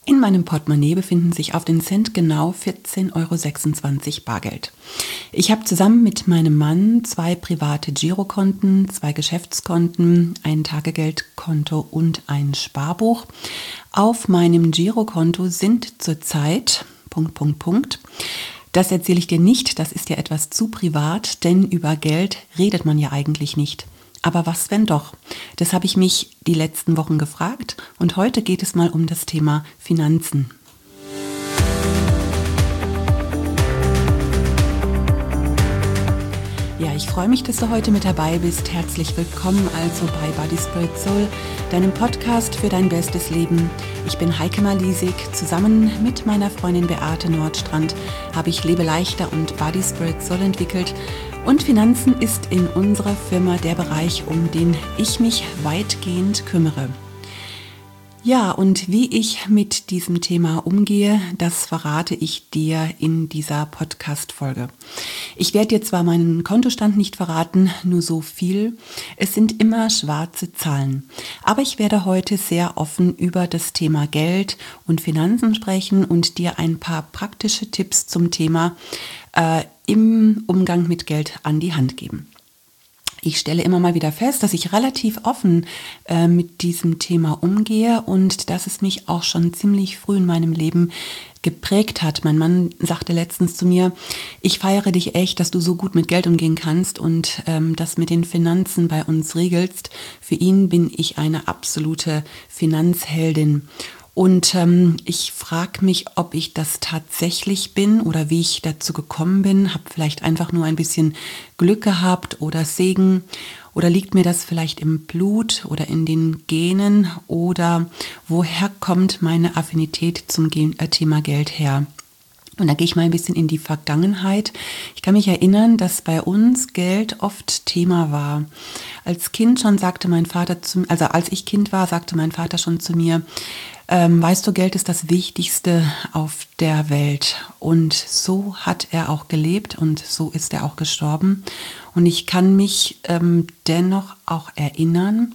In meinem Portemonnaie befinden sich auf den Cent genau 14,26 € Bargeld. Ich habe zusammen mit meinem Mann 2 private Girokonten, 2 Geschäftskonten, ein Tagegeldkonto und ein Sparbuch. Auf meinem Girokonto sind zurzeit ... Das erzähle ich dir nicht, das ist ja etwas zu privat, denn über Geld redet man ja eigentlich nicht. Aber was, wenn doch? Das habe ich mich die letzten Wochen gefragt und heute geht es mal um das Thema Finanzen. Ja, ich freue mich, dass du heute mit dabei bist. Herzlich willkommen also bei Body Spirit Soul, deinem Podcast für dein bestes Leben. Ich bin Heike Malisig. Zusammen mit meiner Freundin Beate Nordstrand habe ich Lebe leichter und Body Spirit Soul entwickelt. Und Finanzen ist in unserer Firma der Bereich, um den ich mich weitgehend kümmere. Ja, und wie ich mit diesem Thema umgehe, das verrate ich dir in dieser Podcast-Folge. Ich werde dir zwar meinen Kontostand nicht verraten, nur so viel. Es sind immer schwarze Zahlen. Aber ich werde heute sehr offen über das Thema Geld und Finanzen sprechen und dir ein paar praktische Tipps zum Thema im Umgang mit Geld an die Hand geben. Ich stelle immer mal wieder fest, dass ich relativ offen mit diesem Thema umgehe und dass es mich auch schon ziemlich früh in meinem Leben geprägt hat. Mein Mann sagte letztens zu mir, ich feiere dich echt, dass du so gut mit Geld umgehen kannst und das mit den Finanzen bei uns regelst. Für ihn bin ich eine absolute Finanzheldin. Und ich frage mich, ob ich das tatsächlich bin oder wie ich dazu gekommen bin. Habe vielleicht einfach nur ein bisschen Glück gehabt oder Segen oder liegt mir das vielleicht im Blut oder in den Genen oder woher kommt meine Affinität zum Thema Geld her? Und da gehe ich mal ein bisschen in die Vergangenheit. Ich kann mich erinnern, dass bei uns Geld oft Thema war. Als Kind schon sagte mein Vater als ich Kind war, sagte mein Vater schon zu mir, weißt du, Geld ist das Wichtigste auf der Welt. Und so hat er auch gelebt und so ist er auch gestorben. Und ich kann mich dennoch auch erinnern,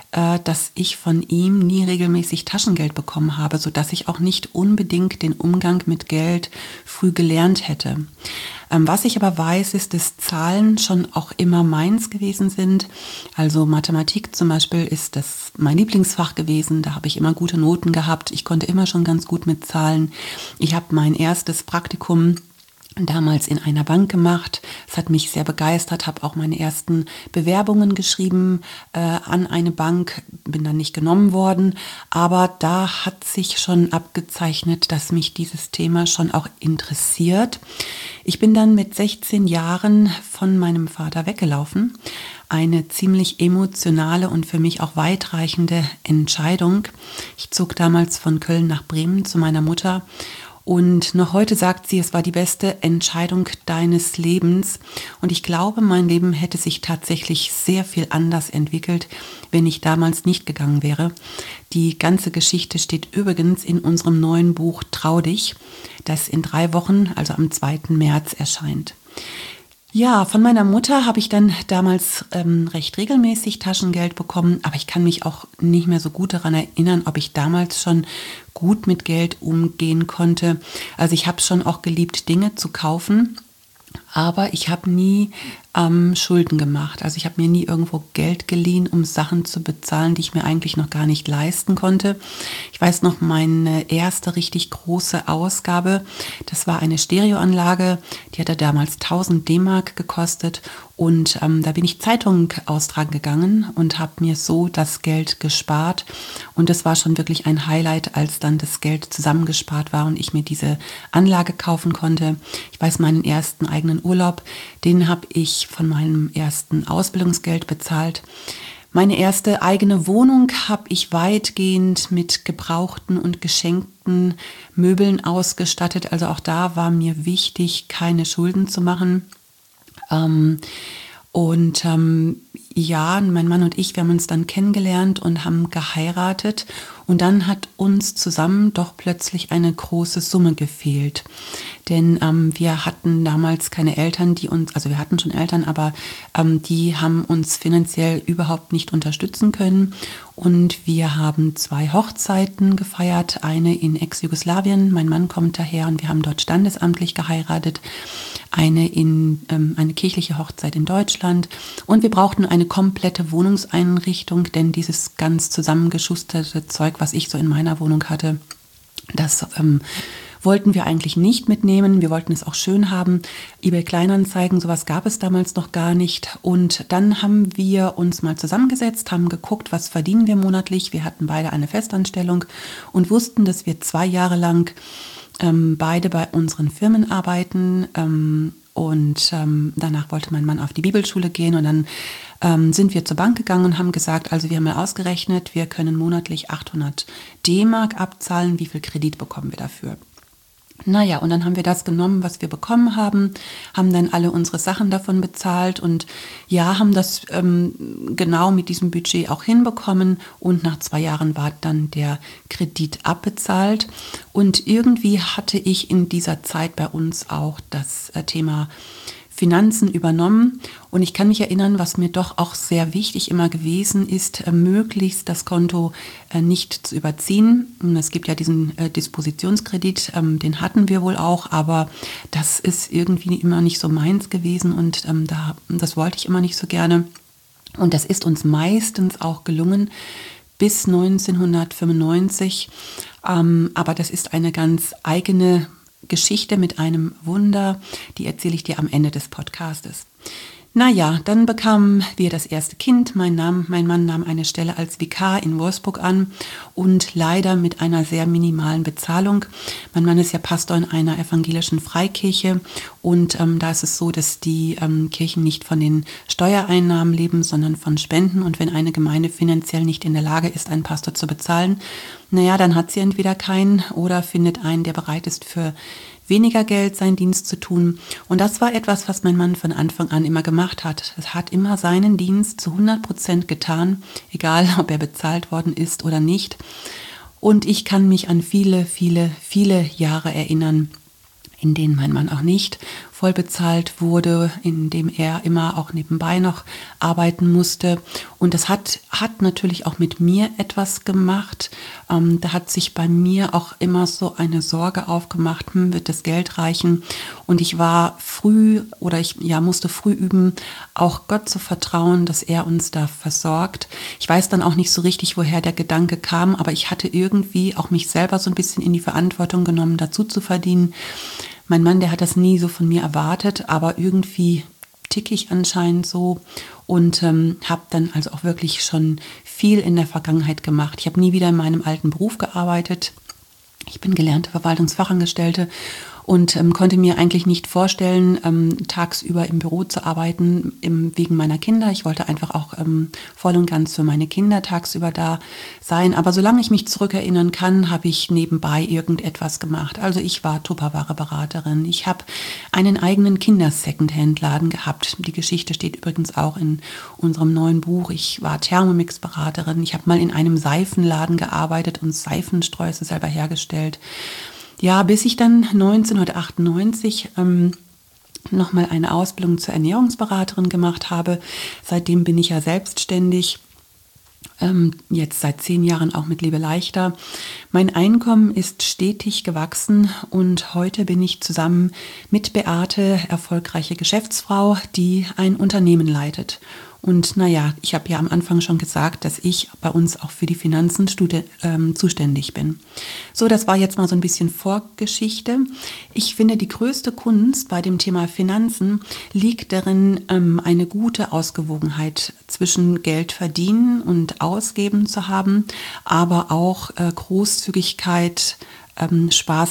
dass ich von ihm nie regelmäßig Taschengeld bekommen habe, sodass ich auch nicht unbedingt den Umgang mit Geld früh gelernt hätte. Was ich aber weiß, ist, dass Zahlen schon auch immer meins gewesen sind. Also Mathematik zum Beispiel ist das mein Lieblingsfach gewesen. Da habe ich immer gute Noten gehabt. Ich konnte immer schon ganz gut mit Zahlen. Ich habe mein erstes Praktikum damals in einer Bank gemacht. Es hat mich sehr begeistert, habe auch meine ersten Bewerbungen geschrieben an eine Bank, bin dann nicht genommen worden, aber da hat sich schon abgezeichnet, dass mich dieses Thema schon auch interessiert. Ich bin dann mit 16 Jahren von meinem Vater weggelaufen. Eine ziemlich emotionale und für mich auch weitreichende Entscheidung. Ich zog damals von Köln nach Bremen zu meiner Mutter. Und noch heute sagt sie, es war die beste Entscheidung deines Lebens. Und ich glaube, mein Leben hätte sich tatsächlich sehr viel anders entwickelt, wenn ich damals nicht gegangen wäre. Die ganze Geschichte steht übrigens in unserem neuen Buch Trau dich, das in 3 Wochen, also am 2. März erscheint. Ja, von meiner Mutter habe ich dann damals recht regelmäßig Taschengeld bekommen, aber ich kann mich auch nicht mehr so gut daran erinnern, ob ich damals schon gut mit Geld umgehen konnte. Also ich habe schon auch geliebt, Dinge zu kaufen, aber ich habe nie Schulden gemacht. Also ich habe mir nie irgendwo Geld geliehen, um Sachen zu bezahlen, die ich mir eigentlich noch gar nicht leisten konnte. Ich weiß noch, meine erste richtig große Ausgabe, das war eine Stereoanlage, die hatte damals 1000 D-Mark gekostet und da bin ich Zeitung austragen gegangen und habe mir so das Geld gespart und das war schon wirklich ein Highlight, als dann das Geld zusammengespart war und ich mir diese Anlage kaufen konnte. Ich weiß, meinen ersten eigenen Urlaub, den habe ich von meinem ersten Ausbildungsgeld bezahlt. Meine erste eigene Wohnung habe ich weitgehend mit gebrauchten und geschenkten Möbeln ausgestattet. Also auch da war mir wichtig, keine Schulden zu machen. Jahren, mein Mann und ich, wir haben uns dann kennengelernt und haben geheiratet. Und dann hat uns zusammen doch plötzlich eine große Summe gefehlt. Denn wir hatten damals keine Eltern, also wir hatten schon Eltern, aber die haben uns finanziell überhaupt nicht unterstützen können. Und wir haben 2 Hochzeiten gefeiert, eine in Ex-Jugoslawien, mein Mann kommt daher und wir haben dort standesamtlich geheiratet, eine kirchliche Hochzeit in Deutschland. Und wir brauchten eine komplette Wohnungseinrichtung, denn dieses ganz zusammengeschusterte Zeug, was ich so in meiner Wohnung hatte, das wollten wir eigentlich nicht mitnehmen. Wir wollten es auch schön haben. eBay Kleinanzeigen, sowas gab es damals noch gar nicht. Und dann haben wir uns mal zusammengesetzt, haben geguckt, was verdienen wir monatlich. Wir hatten beide eine Festanstellung und wussten, dass wir 2 Jahre lang beide bei unseren Firmen arbeiten. Danach wollte mein Mann auf die Bibelschule gehen und dann sind wir zur Bank gegangen und haben gesagt, also wir haben mal ausgerechnet, wir können monatlich 800 D-Mark abzahlen. Wie viel Kredit bekommen wir dafür? Naja, und dann haben wir das genommen, was wir bekommen haben dann alle unsere Sachen davon bezahlt und ja, haben das genau mit diesem Budget auch hinbekommen und nach 2 Jahren war dann der Kredit abbezahlt und irgendwie hatte ich in dieser Zeit bei uns auch das Thema Finanzen übernommen und ich kann mich erinnern, was mir doch auch sehr wichtig immer gewesen ist, möglichst das Konto nicht zu überziehen. Es gibt ja diesen Dispositionskredit, den hatten wir wohl auch, aber das ist irgendwie immer nicht so meins gewesen und das wollte ich immer nicht so gerne. Und das ist uns meistens auch gelungen bis 1995, aber das ist eine ganz eigene Geschichte mit einem Wunder, die erzähle ich dir am Ende des Podcastes. Naja, dann bekamen wir das erste Kind. Mein Mann nahm eine Stelle als Vikar in Wolfsburg an und leider mit einer sehr minimalen Bezahlung. Mein Mann ist ja Pastor in einer evangelischen Freikirche und da ist es so, dass die Kirchen nicht von den Steuereinnahmen leben, sondern von Spenden. Und wenn eine Gemeinde finanziell nicht in der Lage ist, einen Pastor zu bezahlen, naja, dann hat sie entweder keinen oder findet einen, der bereit ist, für weniger Geld seinen Dienst zu tun. Und das war etwas, was mein Mann von Anfang an immer gemacht hat. Er hat immer seinen Dienst zu 100% getan, egal ob er bezahlt worden ist oder nicht. Und ich kann mich an viele, viele, viele Jahre erinnern, in denen mein Mann auch nicht voll bezahlt wurde, in dem er immer auch nebenbei noch arbeiten musste. Und das hat natürlich auch mit mir etwas gemacht. Da hat sich bei mir auch immer so eine Sorge aufgemacht, wird das Geld reichen? Und ich war musste früh üben, auch Gott zu vertrauen, dass er uns da versorgt. Ich weiß dann auch nicht so richtig, woher der Gedanke kam, aber ich hatte irgendwie auch mich selber so ein bisschen in die Verantwortung genommen, dazu zu verdienen. Mein Mann, der hat das nie so von mir erwartet, aber irgendwie ticke ich anscheinend so und habe dann also auch wirklich schon viel in der Vergangenheit gemacht. Ich habe nie wieder in meinem alten Beruf gearbeitet. Ich bin gelernte Verwaltungsfachangestellte und konnte mir eigentlich nicht vorstellen, tagsüber im Büro zu arbeiten, wegen meiner Kinder. Ich wollte einfach auch voll und ganz für meine Kinder tagsüber da sein. Aber solange ich mich zurückerinnern kann, habe ich nebenbei irgendetwas gemacht. Also ich war Tupperware-Beraterin. Ich habe einen eigenen Kinder-Secondhand-Laden gehabt. Die Geschichte steht übrigens auch in unserem neuen Buch. Ich war Thermomix-Beraterin. Ich habe mal in einem Seifenladen gearbeitet und Seifensträuße selber hergestellt. Ja, bis ich dann 1998 nochmal eine Ausbildung zur Ernährungsberaterin gemacht habe. Seitdem bin ich ja selbstständig, jetzt seit 10 Jahren auch mit Lebe leichter. Mein Einkommen ist stetig gewachsen und heute bin ich zusammen mit Beate erfolgreiche Geschäftsfrau, die ein Unternehmen leitet. Und naja, ich habe ja am Anfang schon gesagt, dass ich bei uns auch für die Finanzen zuständig bin. So, das war jetzt mal so ein bisschen Vorgeschichte. Ich finde, die größte Kunst bei dem Thema Finanzen liegt darin, eine gute Ausgewogenheit zwischen Geld verdienen und ausgeben zu haben, aber auch Großzügigkeit,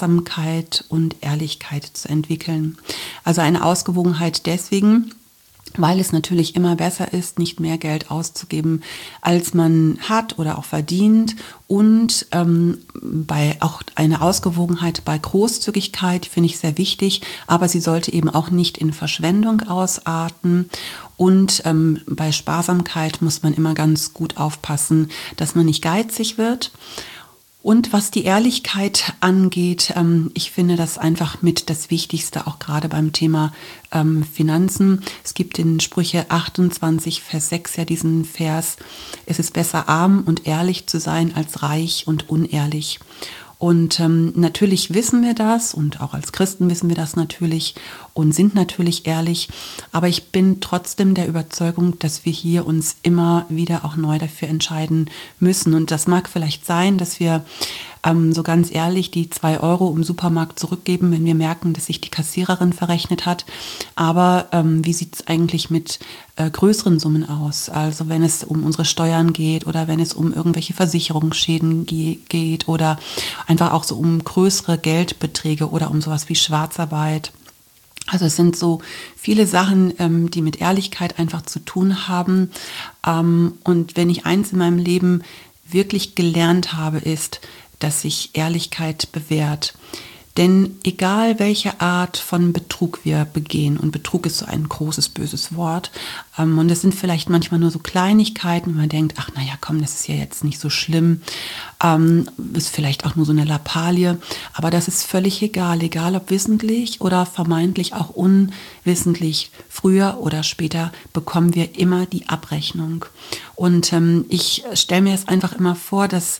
Sparsamkeit und Ehrlichkeit zu entwickeln. Also eine Ausgewogenheit deswegen, weil es natürlich immer besser ist, nicht mehr Geld auszugeben, als man hat oder auch verdient, und bei auch eine Ausgewogenheit bei Großzügigkeit finde ich sehr wichtig, aber sie sollte eben auch nicht in Verschwendung ausarten, und bei Sparsamkeit muss man immer ganz gut aufpassen, dass man nicht geizig wird. Und was die Ehrlichkeit angeht, ich finde das einfach mit das Wichtigste, auch gerade beim Thema Finanzen. Es gibt in Sprüche 28, Vers 6 ja diesen Vers: Es ist besser, arm und ehrlich zu sein, als reich und unehrlich. Und natürlich wissen wir das, und auch als Christen wissen wir das natürlich und sind natürlich ehrlich. Aber ich bin trotzdem der Überzeugung, dass wir hier uns immer wieder auch neu dafür entscheiden müssen. Und das mag vielleicht sein, dass wir so ganz ehrlich die 2 Euro im Supermarkt zurückgeben, wenn wir merken, dass sich die Kassiererin verrechnet hat. Aber wie sieht es eigentlich mit größeren Summen aus? Also wenn es um unsere Steuern geht oder wenn es um irgendwelche Versicherungsschäden geht oder einfach auch so um größere Geldbeträge oder um sowas wie Schwarzarbeit. Also es sind so viele Sachen, die mit Ehrlichkeit einfach zu tun haben. Und wenn ich eins in meinem Leben wirklich gelernt habe, ist, dass sich Ehrlichkeit bewährt. Denn egal welche Art von Betrug wir begehen, und Betrug ist so ein großes, böses Wort, und es sind vielleicht manchmal nur so Kleinigkeiten, wo man denkt, ach naja, komm, das ist ja jetzt nicht so schlimm, ist vielleicht auch nur so eine Lappalie, aber das ist völlig egal ob wissentlich oder vermeintlich auch unwissentlich, früher oder später bekommen wir immer die Abrechnung. Und ich stelle mir es einfach immer vor, dass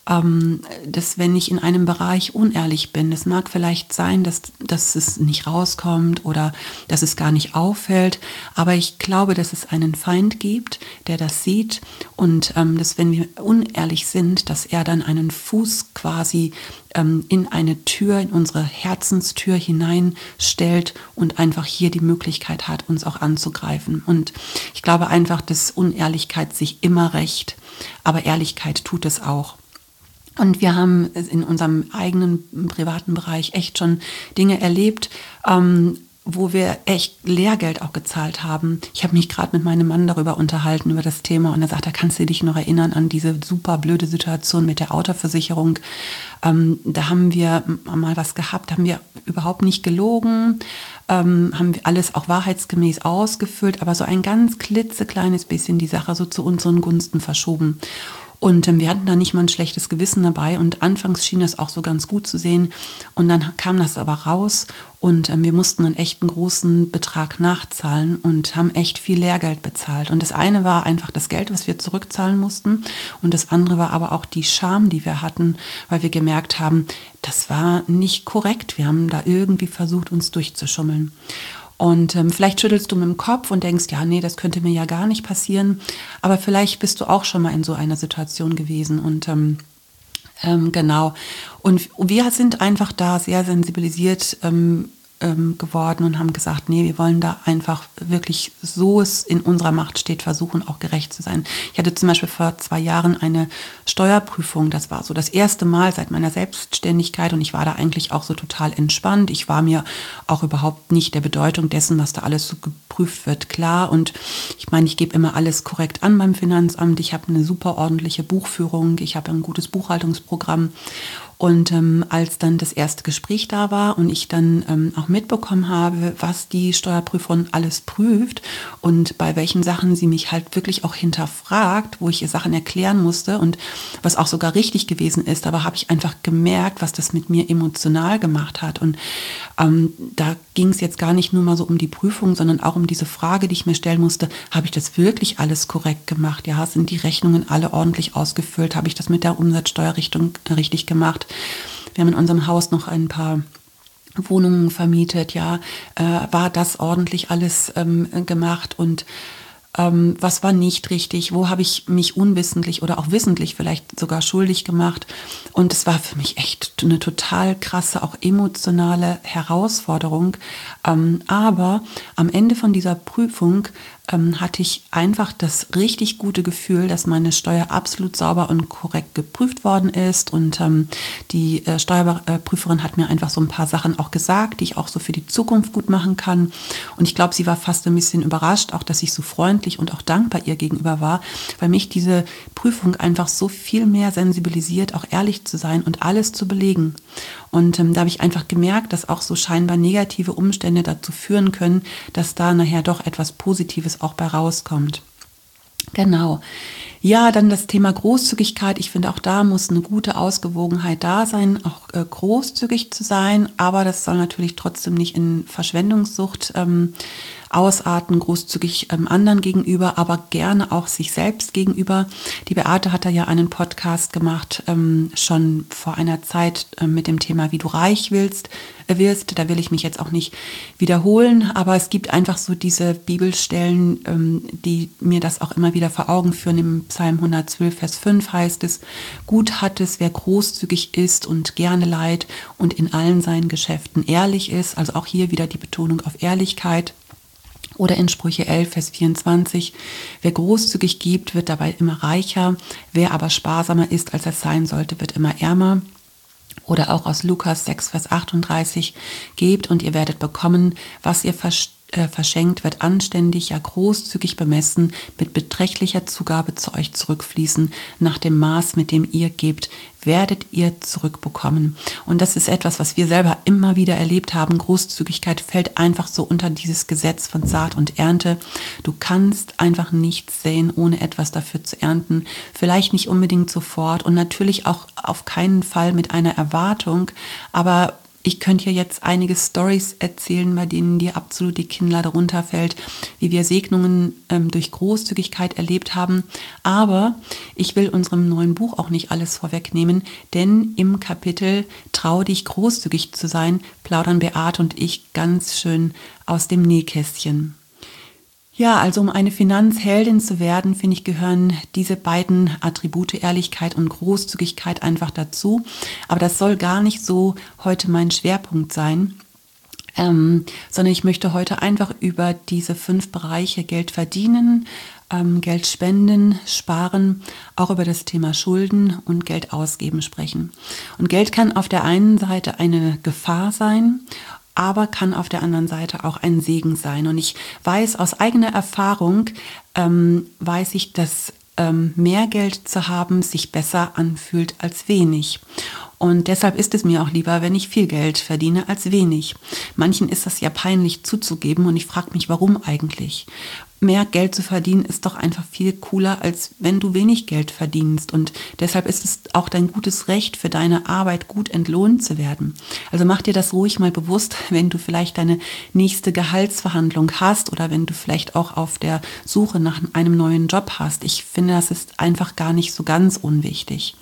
wenn ich in einem Bereich unehrlich bin, es mag vielleicht sein, dass es nicht rauskommt oder dass es gar nicht auffällt, aber ich glaube, dass es einen Feind gibt, der das sieht, und dass, wenn wir unehrlich sind, dass er dann einen Fuß quasi in eine Tür, in unsere Herzenstür hineinstellt und einfach hier die Möglichkeit hat, uns auch anzugreifen. Und ich glaube einfach, dass Unehrlichkeit sich immer rächt, aber Ehrlichkeit tut es auch. Und wir haben in unserem eigenen privaten Bereich echt schon Dinge erlebt, wo wir echt Lehrgeld auch gezahlt haben. Ich habe mich gerade mit meinem Mann darüber unterhalten, über das Thema, und er sagt, da kannst du dich noch erinnern an diese super blöde Situation mit der Autoversicherung. Da haben wir mal was gehabt, haben wir überhaupt nicht gelogen, haben wir alles auch wahrheitsgemäß ausgefüllt, aber so ein ganz klitzekleines bisschen die Sache so zu unseren Gunsten verschoben. Und wir hatten da nicht mal ein schlechtes Gewissen dabei, und anfangs schien das auch so ganz gut zu sehen, und dann kam das aber raus, und wir mussten einen echt großen Betrag nachzahlen und haben echt viel Lehrgeld bezahlt. Und das eine war einfach das Geld, was wir zurückzahlen mussten, und das andere war aber auch die Scham, die wir hatten, weil wir gemerkt haben, das war nicht korrekt. Wir haben da irgendwie versucht, uns durchzuschummeln. Und vielleicht schüttelst du mit dem Kopf und denkst, ja, nee, das könnte mir ja gar nicht passieren. Aber vielleicht bist du auch schon mal in so einer Situation gewesen. Und genau. Und wir sind einfach da sehr sensibilisiert geworden und haben gesagt, nee, wir wollen da einfach wirklich, so es in unserer Macht steht, versuchen, auch gerecht zu sein. Ich hatte zum Beispiel vor 2 Jahren eine Steuerprüfung. Das war so das erste Mal seit meiner Selbstständigkeit, und ich war da eigentlich auch so total entspannt. Ich war mir auch überhaupt nicht der Bedeutung dessen, was da alles so geprüft wird, klar. Und ich meine, ich gebe immer alles korrekt an beim Finanzamt. Ich habe eine super ordentliche Buchführung. Ich habe ein gutes Buchhaltungsprogramm. Und als dann das erste Gespräch da war und ich dann auch mitbekommen habe, was die Steuerprüferin alles prüft und bei welchen Sachen sie mich halt wirklich auch hinterfragt, wo ich ihr Sachen erklären musste und was auch sogar richtig gewesen ist, aber habe ich einfach gemerkt, was das mit mir emotional gemacht hat. Und da ging es jetzt gar nicht nur mal so um die Prüfung, sondern auch um diese Frage, die ich mir stellen musste, habe ich das wirklich alles korrekt gemacht? Ja, sind die Rechnungen alle ordentlich ausgefüllt? Habe ich das mit der Umsatzsteuerrichtung richtig gemacht? Wir haben in unserem Haus noch ein paar Wohnungen vermietet, ja, war das ordentlich alles gemacht, und was war nicht richtig, wo habe ich mich unwissentlich oder auch wissentlich vielleicht sogar schuldig gemacht. Und es war für mich echt eine total krasse, auch emotionale Herausforderung. Aber am Ende von dieser Prüfung hatte ich einfach das richtig gute Gefühl, dass meine Steuer absolut sauber und korrekt geprüft worden ist. Und die Steuerprüferin hat mir einfach so ein paar Sachen auch gesagt, die ich auch so für die Zukunft gut machen kann. Und ich glaube, sie war fast ein bisschen überrascht, auch dass ich so freundlich und auch dankbar ihr gegenüber war, weil mich diese Prüfung einfach so viel mehr sensibilisiert, auch ehrlich zu sein und alles zu belegen. Und da habe ich einfach gemerkt, dass auch so scheinbar negative Umstände dazu führen können, dass da nachher doch etwas Positives auch bei rauskommt. Genau. Ja, dann das Thema Großzügigkeit. Ich finde, auch da muss eine gute Ausgewogenheit da sein, auch großzügig zu sein. Aber das soll natürlich trotzdem nicht in Verschwendungssucht ausarten, großzügig anderen gegenüber, aber gerne auch sich selbst gegenüber. Die Beate hat da ja einen Podcast gemacht, schon vor einer Zeit mit dem Thema, wie du reich wirst. Da will ich mich jetzt auch nicht wiederholen, aber es gibt einfach so diese Bibelstellen, die mir das auch immer wieder vor Augen führen. Im Psalm 112, Vers 5 heißt es: Gut hat es, wer großzügig ist und gerne leiht und in allen seinen Geschäften ehrlich ist. Also auch hier wieder die Betonung auf Ehrlichkeit. Oder in Sprüche 11, Vers 24, wer großzügig gibt, wird dabei immer reicher, wer aber sparsamer ist, als er sein sollte, wird immer ärmer. Oder auch aus Lukas 6, Vers 38, gebt und ihr werdet bekommen, was ihr verschenkt, wird anständig, ja großzügig bemessen, mit beträchtlicher Zugabe zu euch zurückfließen. Nach dem Maß, mit dem ihr gebt, werdet ihr zurückbekommen. Und das ist etwas, was wir selber immer wieder erlebt haben. Großzügigkeit fällt einfach so unter dieses Gesetz von Saat und Ernte. Du kannst einfach nichts säen, ohne etwas dafür zu ernten. Vielleicht nicht unbedingt sofort und natürlich auch auf keinen Fall mit einer Erwartung, aber ich könnte hier jetzt einige Storys erzählen, bei denen dir absolut die Kinnlade runterfällt, wie wir Segnungen durch Großzügigkeit erlebt haben. Aber ich will unserem neuen Buch auch nicht alles vorwegnehmen, denn im Kapitel Trau dich großzügig zu sein, plaudern Beate und ich ganz schön aus dem Nähkästchen. Ja, also um eine Finanzheldin zu werden, finde ich, gehören diese beiden Attribute Ehrlichkeit und Großzügigkeit einfach dazu. Aber das soll gar nicht so heute mein Schwerpunkt sein, sondern ich möchte heute einfach über diese 5 Bereiche Geld verdienen, Geld spenden, sparen, auch über das Thema Schulden und Geld ausgeben sprechen. Und Geld kann auf der einen Seite eine Gefahr sein, aber kann auf der anderen Seite auch ein Segen sein. Und ich weiß aus eigener Erfahrung, weiß ich, dass mehr Geld zu haben sich besser anfühlt als wenig. Und deshalb ist es mir auch lieber, wenn ich viel Geld verdiene als wenig. Manchen ist das ja peinlich zuzugeben und ich frage mich, warum eigentlich? Mehr Geld zu verdienen ist doch einfach viel cooler, als wenn du wenig Geld verdienst. Und deshalb ist es auch dein gutes Recht, für deine Arbeit gut entlohnt zu werden. Also mach dir das ruhig mal bewusst, wenn du vielleicht deine nächste Gehaltsverhandlung hast oder wenn du vielleicht auch auf der Suche nach einem neuen Job hast. Ich finde, das ist einfach gar nicht so ganz unwichtig.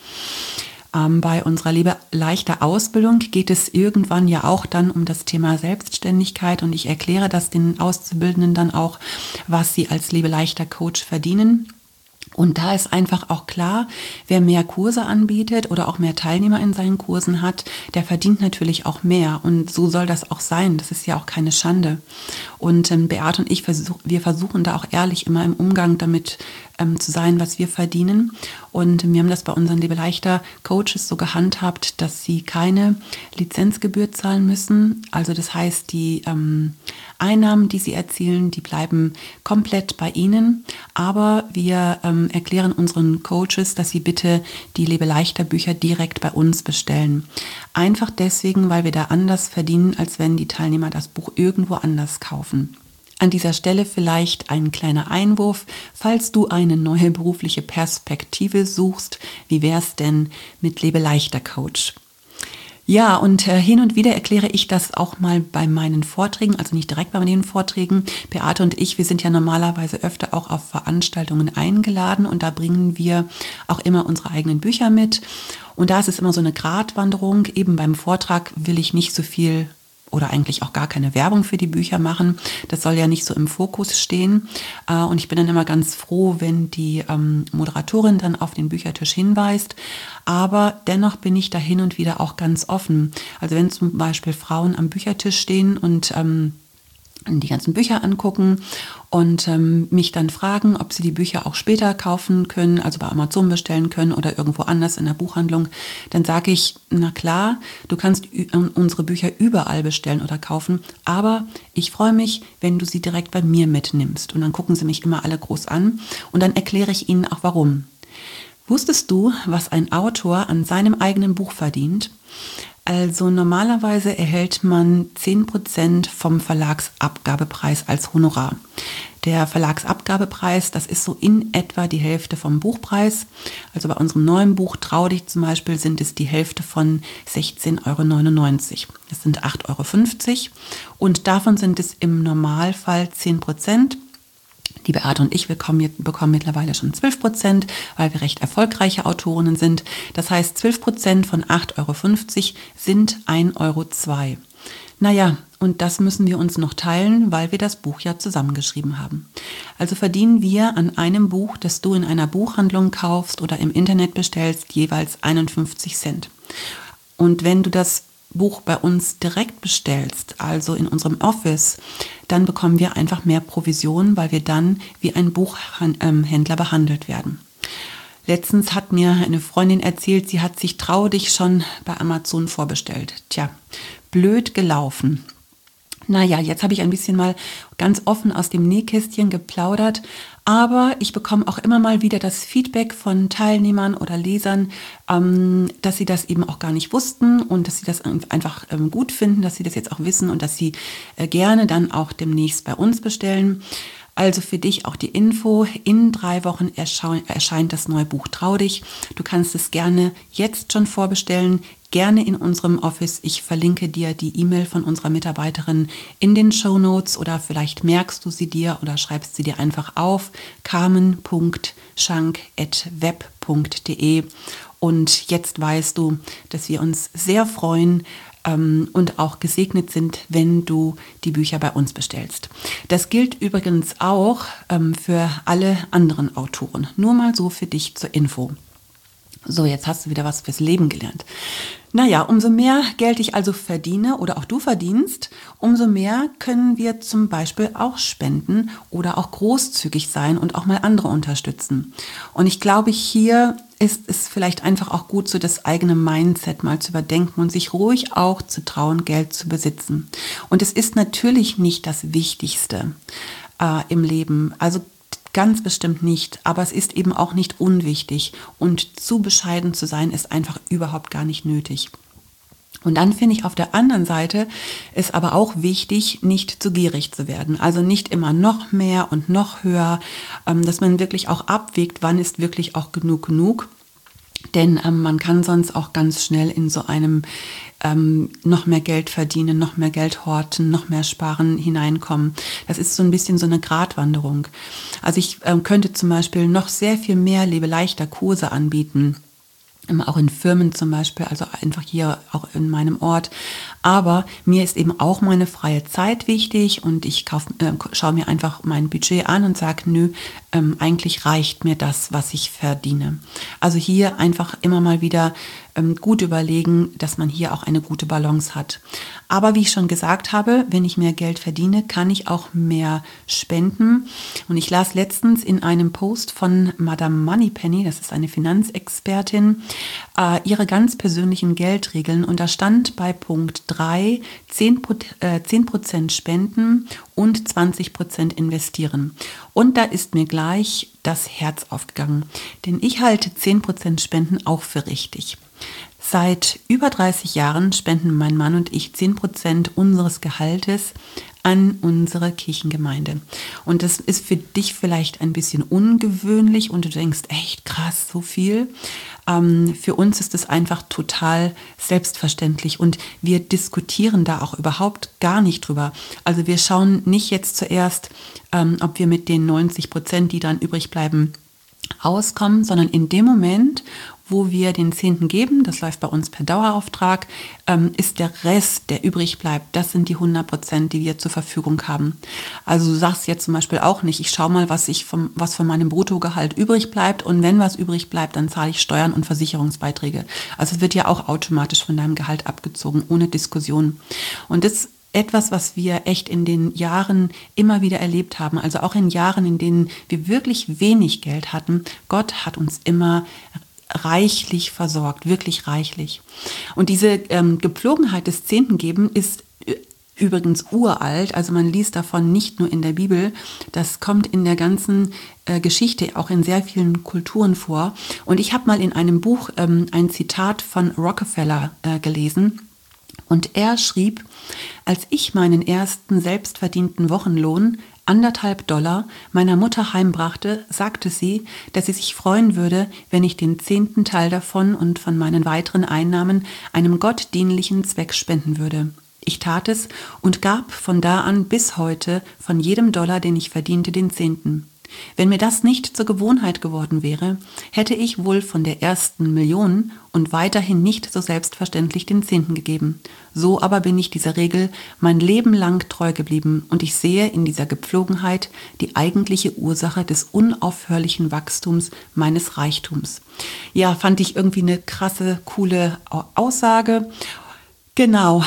Bei unserer Liebe leichter Ausbildung geht es irgendwann ja auch dann um das Thema Selbstständigkeit und ich erkläre das den Auszubildenden dann auch, was sie als Liebe leichter Coach verdienen. Und da ist einfach auch klar, wer mehr Kurse anbietet oder auch mehr Teilnehmer in seinen Kursen hat, der verdient natürlich auch mehr. Und so soll das auch sein. Das ist ja auch keine Schande. Und Beate und ich, wir versuchen da auch ehrlich immer im Umgang damit zu sein, was wir verdienen. Und wir haben das bei unseren Liebe leichter Coaches so gehandhabt, dass sie keine Lizenzgebühr zahlen müssen. Also das heißt, die Einnahmen, die sie erzielen, die bleiben komplett bei ihnen. Aber wir erklären unseren Coaches, dass sie bitte die Liebe leichter Bücher direkt bei uns bestellen. Einfach deswegen, weil wir da anders verdienen, als wenn die Teilnehmer das Buch irgendwo anders kaufen. An dieser Stelle vielleicht ein kleiner Einwurf, falls du eine neue berufliche Perspektive suchst, wie wär's denn mit Lebe leichter Coach? Ja, und hin und wieder erkläre ich das auch mal bei meinen Vorträgen, also nicht direkt bei meinen Vorträgen. Beate und ich, wir sind ja normalerweise öfter auch auf Veranstaltungen eingeladen und da bringen wir auch immer unsere eigenen Bücher mit. Und da ist es immer so eine Gratwanderung. Eben beim Vortrag will ich nicht so viel oder eigentlich auch gar keine Werbung für die Bücher machen. Das soll ja nicht so im Fokus stehen. Und ich bin dann immer ganz froh, wenn die Moderatorin dann auf den Büchertisch hinweist. Aber dennoch bin ich da hin und wieder auch ganz offen. Also wenn zum Beispiel Frauen am Büchertisch stehen und die ganzen Bücher angucken und mich dann fragen, ob sie die Bücher auch später kaufen können, also bei Amazon bestellen können oder irgendwo anders in der Buchhandlung, dann sage ich, na klar, du kannst unsere Bücher überall bestellen oder kaufen, aber ich freue mich, wenn du sie direkt bei mir mitnimmst. Und dann gucken sie mich immer alle groß an und dann erkläre ich ihnen auch warum. Wusstest du, was ein Autor an seinem eigenen Buch verdient? Also normalerweise erhält man 10% vom Verlagsabgabepreis als Honorar. Der Verlagsabgabepreis, das ist so in etwa die Hälfte vom Buchpreis. Also bei unserem neuen Buch Trau dich zum Beispiel sind es die Hälfte von 16,99 €. Das sind 8,50 € und davon sind es im Normalfall 10%. Die Beate und ich bekommen mittlerweile schon 12%, weil wir recht erfolgreiche Autorinnen sind. Das heißt, 12% von 8,50 € sind 1,02 €. Naja, und das müssen wir uns noch teilen, weil wir das Buch ja zusammengeschrieben haben. Also verdienen wir an einem Buch, das du in einer Buchhandlung kaufst oder im Internet bestellst, jeweils 51 Cent. Und wenn du das Buch bei uns direkt bestellst, also in unserem Office, dann bekommen wir einfach mehr Provision, weil wir dann wie ein Buchhändler behandelt werden. Letztens hat mir eine Freundin erzählt, sie hat sich Trau dich schon bei Amazon vorbestellt. Tja, blöd gelaufen. Naja, jetzt habe ich ein bisschen mal ganz offen aus dem Nähkästchen geplaudert, aber ich bekomme auch immer mal wieder das Feedback von Teilnehmern oder Lesern, dass sie das eben auch gar nicht wussten und dass sie das einfach gut finden, dass sie das jetzt auch wissen und dass sie gerne dann auch demnächst bei uns bestellen. Also für dich auch die Info, in 3 Wochen erscheint das neue Buch Trau dich. Du kannst es gerne jetzt schon vorbestellen, gerne in unserem Office. Ich verlinke dir die E-Mail von unserer Mitarbeiterin in den Shownotes oder vielleicht merkst du sie dir oder schreibst sie dir einfach auf, carmen.schank@web.de. Und jetzt weißt du, dass wir uns sehr freuen, und auch gesegnet sind, wenn du die Bücher bei uns bestellst. Das gilt übrigens auch für alle anderen Autoren. Nur mal so für dich zur Info. So, jetzt hast du wieder was fürs Leben gelernt. Naja, umso mehr Geld ich also verdiene oder auch du verdienst, umso mehr können wir zum Beispiel auch spenden oder auch großzügig sein und auch mal andere unterstützen. Und ich glaube, hier ist es vielleicht einfach auch gut, so das eigene Mindset mal zu überdenken und sich ruhig auch zu trauen, Geld zu besitzen. Und es ist natürlich nicht das Wichtigste im Leben. Also ganz bestimmt nicht, aber es ist eben auch nicht unwichtig und zu bescheiden zu sein, ist einfach überhaupt gar nicht nötig. Und dann finde ich auf der anderen Seite ist aber auch wichtig, nicht zu gierig zu werden. Also nicht immer noch mehr und noch höher, dass man wirklich auch abwägt, wann ist wirklich auch genug. Denn man kann sonst auch ganz schnell in so einem noch mehr Geld verdienen, noch mehr Geld horten, noch mehr sparen hineinkommen. Das ist so ein bisschen so eine Gratwanderung. Also ich könnte zum Beispiel noch sehr viel mehr lebeleichter Kurse anbieten, auch in Firmen zum Beispiel, also einfach hier auch in meinem Ort. Aber mir ist eben auch meine freie Zeit wichtig und ich schaue mir einfach mein Budget an und sage, nö, eigentlich reicht mir das, was ich verdiene. Also hier einfach immer mal wieder gut überlegen, dass man hier auch eine gute Balance hat. Aber wie ich schon gesagt habe, wenn ich mehr Geld verdiene, kann ich auch mehr spenden. Und ich las letztens in einem Post von Madame Moneypenny, das ist eine Finanzexpertin, ihre ganz persönlichen Geldregeln. Und da stand bei Punkt 3, 10% spenden und 20% investieren. Und da ist mir gleich das Herz aufgegangen. Denn ich halte 10% Spenden auch für richtig. Seit über 30 Jahren spenden mein Mann und ich 10% unseres Gehaltes an unsere Kirchengemeinde. Und das ist für dich vielleicht ein bisschen ungewöhnlich und du denkst, echt krass, so viel. Für uns ist es einfach total selbstverständlich und wir diskutieren da auch überhaupt gar nicht drüber. Also wir schauen nicht jetzt zuerst, ob wir mit den 90%, die dann übrig bleiben, auskommen, sondern in dem Moment, wo wir den 10. geben, das läuft bei uns per Dauerauftrag, ist der Rest, der übrig bleibt, das sind die 100%, die wir zur Verfügung haben. Also du sagst jetzt zum Beispiel auch nicht, ich schaue mal, was von meinem Bruttogehalt übrig bleibt und wenn was übrig bleibt, dann zahle ich Steuern und Versicherungsbeiträge. Also es wird ja auch automatisch von deinem Gehalt abgezogen, ohne Diskussion. Und das etwas, was wir echt in den Jahren immer wieder erlebt haben. Also auch in Jahren, in denen wir wirklich wenig Geld hatten. Gott hat uns immer reichlich versorgt, wirklich reichlich. Und diese Gepflogenheit des Zehntengeben ist übrigens uralt, also man liest davon nicht nur in der Bibel, das kommt in der ganzen Geschichte, auch in sehr vielen Kulturen vor. Und ich habe mal in einem Buch ein Zitat von Rockefeller gelesen. Und er schrieb: Als ich meinen ersten selbstverdienten Wochenlohn, $1,50, meiner Mutter heimbrachte, sagte sie, dass sie sich freuen würde, wenn ich den 10. Teil davon und von meinen weiteren Einnahmen einem gottdienlichen Zweck spenden würde. Ich tat es und gab von da an bis heute von jedem $, den ich verdiente, den 10. Wenn mir das nicht zur Gewohnheit geworden wäre, hätte ich wohl von der ersten Million und weiterhin nicht so selbstverständlich den 10. gegeben. So aber bin ich dieser Regel mein Leben lang treu geblieben und ich sehe in dieser Gepflogenheit die eigentliche Ursache des unaufhörlichen Wachstums meines Reichtums. Ja, fand ich irgendwie eine krasse, coole Aussage. Genau,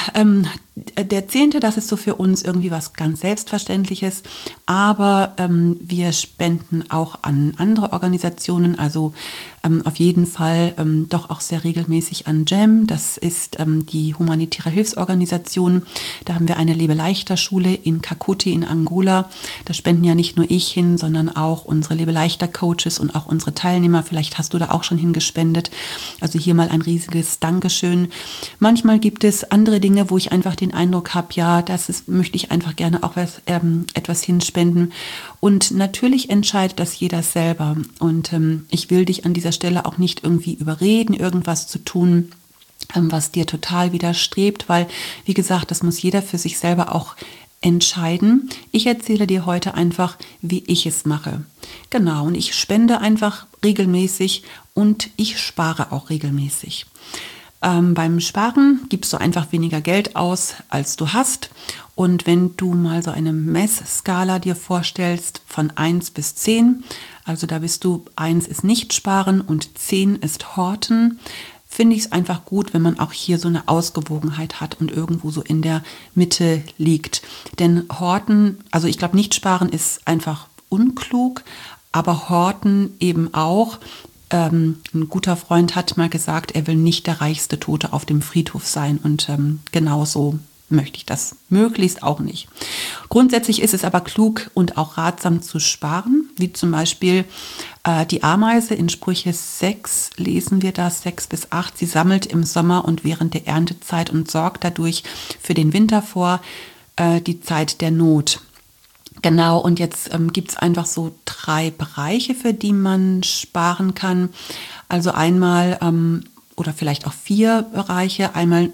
der 10., das ist so für uns irgendwie was ganz Selbstverständliches, aber wir spenden auch an andere Organisationen, also auf jeden Fall doch auch sehr regelmäßig an GEM, das ist die humanitäre Hilfsorganisation. Da haben wir eine Lebe-Leichter-Schule in Kakuti in Angola. Da spenden ja nicht nur ich hin, sondern auch unsere Lebe-Leichter-Coaches und auch unsere Teilnehmer. Vielleicht hast du da auch schon hingespendet. Also hier mal ein riesiges Dankeschön. Manchmal gibt es andere Dinge, wo ich einfach den Eindruck habe, ja, möchte ich einfach gerne auch etwas hinspenden. Und natürlich entscheidet das jeder selber. Und ich will dich an dieser Stelle auch nicht irgendwie überreden, irgendwas zu tun, was dir total widerstrebt, weil, wie gesagt, das muss jeder für sich selber auch entscheiden. Ich erzähle dir heute einfach, wie ich es mache. Genau, und ich spende einfach regelmäßig und ich spare auch regelmäßig. Beim Sparen gibst du einfach weniger Geld aus, als du hast. Und wenn du mal so eine Messskala dir vorstellst von 1 bis 10, also da bist du, 1 ist nicht sparen und 10 ist horten, finde ich es einfach gut, wenn man auch hier so eine Ausgewogenheit hat und irgendwo so in der Mitte liegt. Denn horten, also ich glaube, nicht sparen ist einfach unklug, aber horten eben auch. Ein guter Freund hat mal gesagt, er will nicht der reichste Tote auf dem Friedhof sein und genauso möchte ich das möglichst auch nicht. Grundsätzlich ist es aber klug und auch ratsam zu sparen, wie zum Beispiel die Ameise in Sprüche 6 lesen wir das, 6 bis 8. Sie sammelt im Sommer und während der Erntezeit und sorgt dadurch für den Winter vor, die Zeit der Not. Genau, und jetzt gibt es einfach so 3 Bereiche, für die man sparen kann. Also einmal oder vielleicht auch 4 Bereiche. Einmal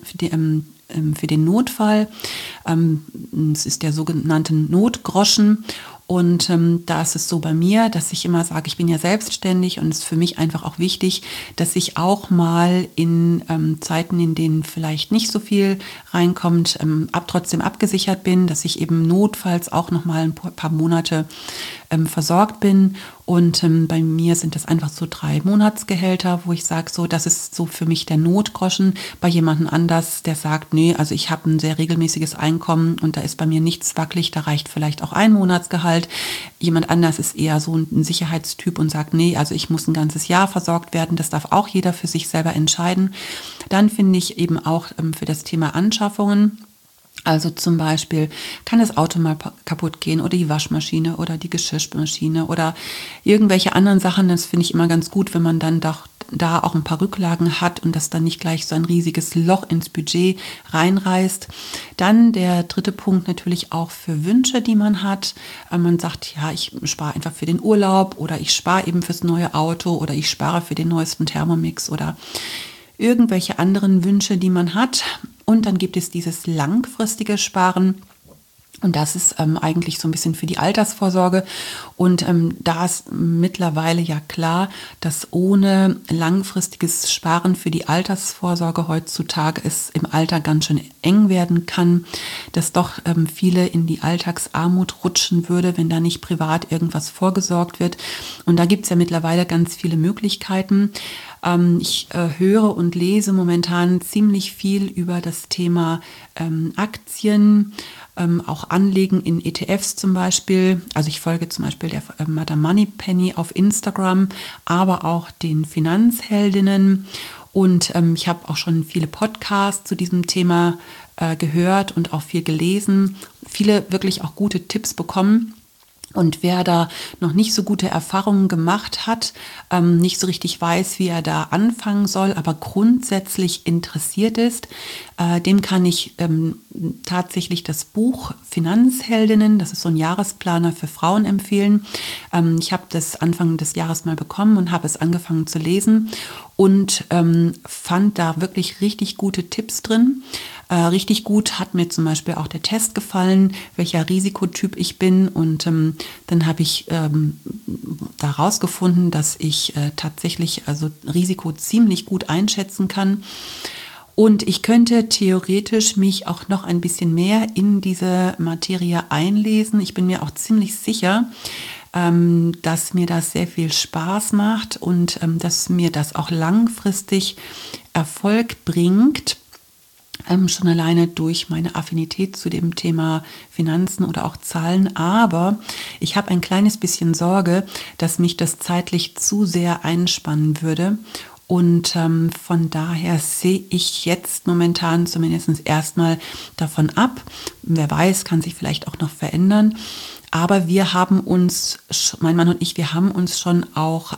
für den Notfall. Es ist der sogenannte Notgroschen. Und da ist es so bei mir, dass ich immer sage, ich bin ja selbstständig und es ist für mich einfach auch wichtig, dass ich auch mal in Zeiten, in denen vielleicht nicht so viel reinkommt, trotzdem abgesichert bin, dass ich eben notfalls auch noch mal ein paar Monate versorgt bin. Und bei mir sind das einfach so 3 Monatsgehälter, wo ich sage, so, das ist so für mich der Notgroschen. Bei jemandem anders, der sagt, nee, also ich habe ein sehr regelmäßiges Einkommen und da ist bei mir nichts wackelig, da reicht vielleicht auch ein Monatsgehalt. Jemand anders ist eher so ein Sicherheitstyp und sagt, nee, also ich muss ein ganzes Jahr versorgt werden. Das darf auch jeder für sich selber entscheiden. Dann finde ich eben auch für das Thema Anschaffungen, also zum Beispiel kann das Auto mal kaputt gehen oder die Waschmaschine oder die Geschirrspülmaschine oder irgendwelche anderen Sachen. Das finde ich immer ganz gut, wenn man dann doch da auch ein paar Rücklagen hat und das dann nicht gleich so ein riesiges Loch ins Budget reinreißt. Dann der 3. Punkt natürlich auch für Wünsche, die man hat. Man sagt, ja, ich spare einfach für den Urlaub oder ich spare eben fürs neue Auto oder ich spare für den neuesten Thermomix oder irgendwelche anderen Wünsche, die man hat. Und dann gibt es dieses langfristige Sparen. Und das ist eigentlich so ein bisschen für die Altersvorsorge. Und da ist mittlerweile ja klar, dass ohne langfristiges Sparen für die Altersvorsorge heutzutage es im Alter ganz schön eng werden kann, dass doch viele in die Alltagsarmut rutschen würde, wenn da nicht privat irgendwas vorgesorgt wird. Und da gibt es ja mittlerweile ganz viele Möglichkeiten. Ich höre und lese momentan ziemlich viel über das Thema Aktien, auch Anlegen in ETFs zum Beispiel. Also ich folge zum Beispiel der Madame Moneypenny auf Instagram, aber auch den Finanzheldinnen. Und ich habe auch schon viele Podcasts zu diesem Thema gehört und auch viel gelesen, viele wirklich auch gute Tipps bekommen. Und wer da noch nicht so gute Erfahrungen gemacht hat, nicht so richtig weiß, wie er da anfangen soll, aber grundsätzlich interessiert ist, dem kann ich tatsächlich das Buch Finanzheldinnen, das ist so ein Jahresplaner für Frauen, empfehlen. Ich habe das Anfang des Jahres mal bekommen und habe es angefangen zu lesen und fand da wirklich richtig gute Tipps drin. Richtig gut hat mir zum Beispiel auch der Test gefallen, welcher Risikotyp ich bin. Und dann habe ich da rausgefunden, dass ich tatsächlich also Risiko ziemlich gut einschätzen kann. Und ich könnte theoretisch mich auch noch ein bisschen mehr in diese Materie einlesen. Ich bin mir auch ziemlich sicher, dass mir das sehr viel Spaß macht und dass mir das auch langfristig Erfolg bringt. Schon alleine durch meine Affinität zu dem Thema Finanzen oder auch Zahlen. Aber ich habe ein kleines bisschen Sorge, dass mich das zeitlich zu sehr einspannen würde. Und von daher sehe ich jetzt momentan zumindest erstmal davon ab. Wer weiß, kann sich vielleicht auch noch verändern. Aber wir haben uns, mein Mann und ich, wir haben uns schon auch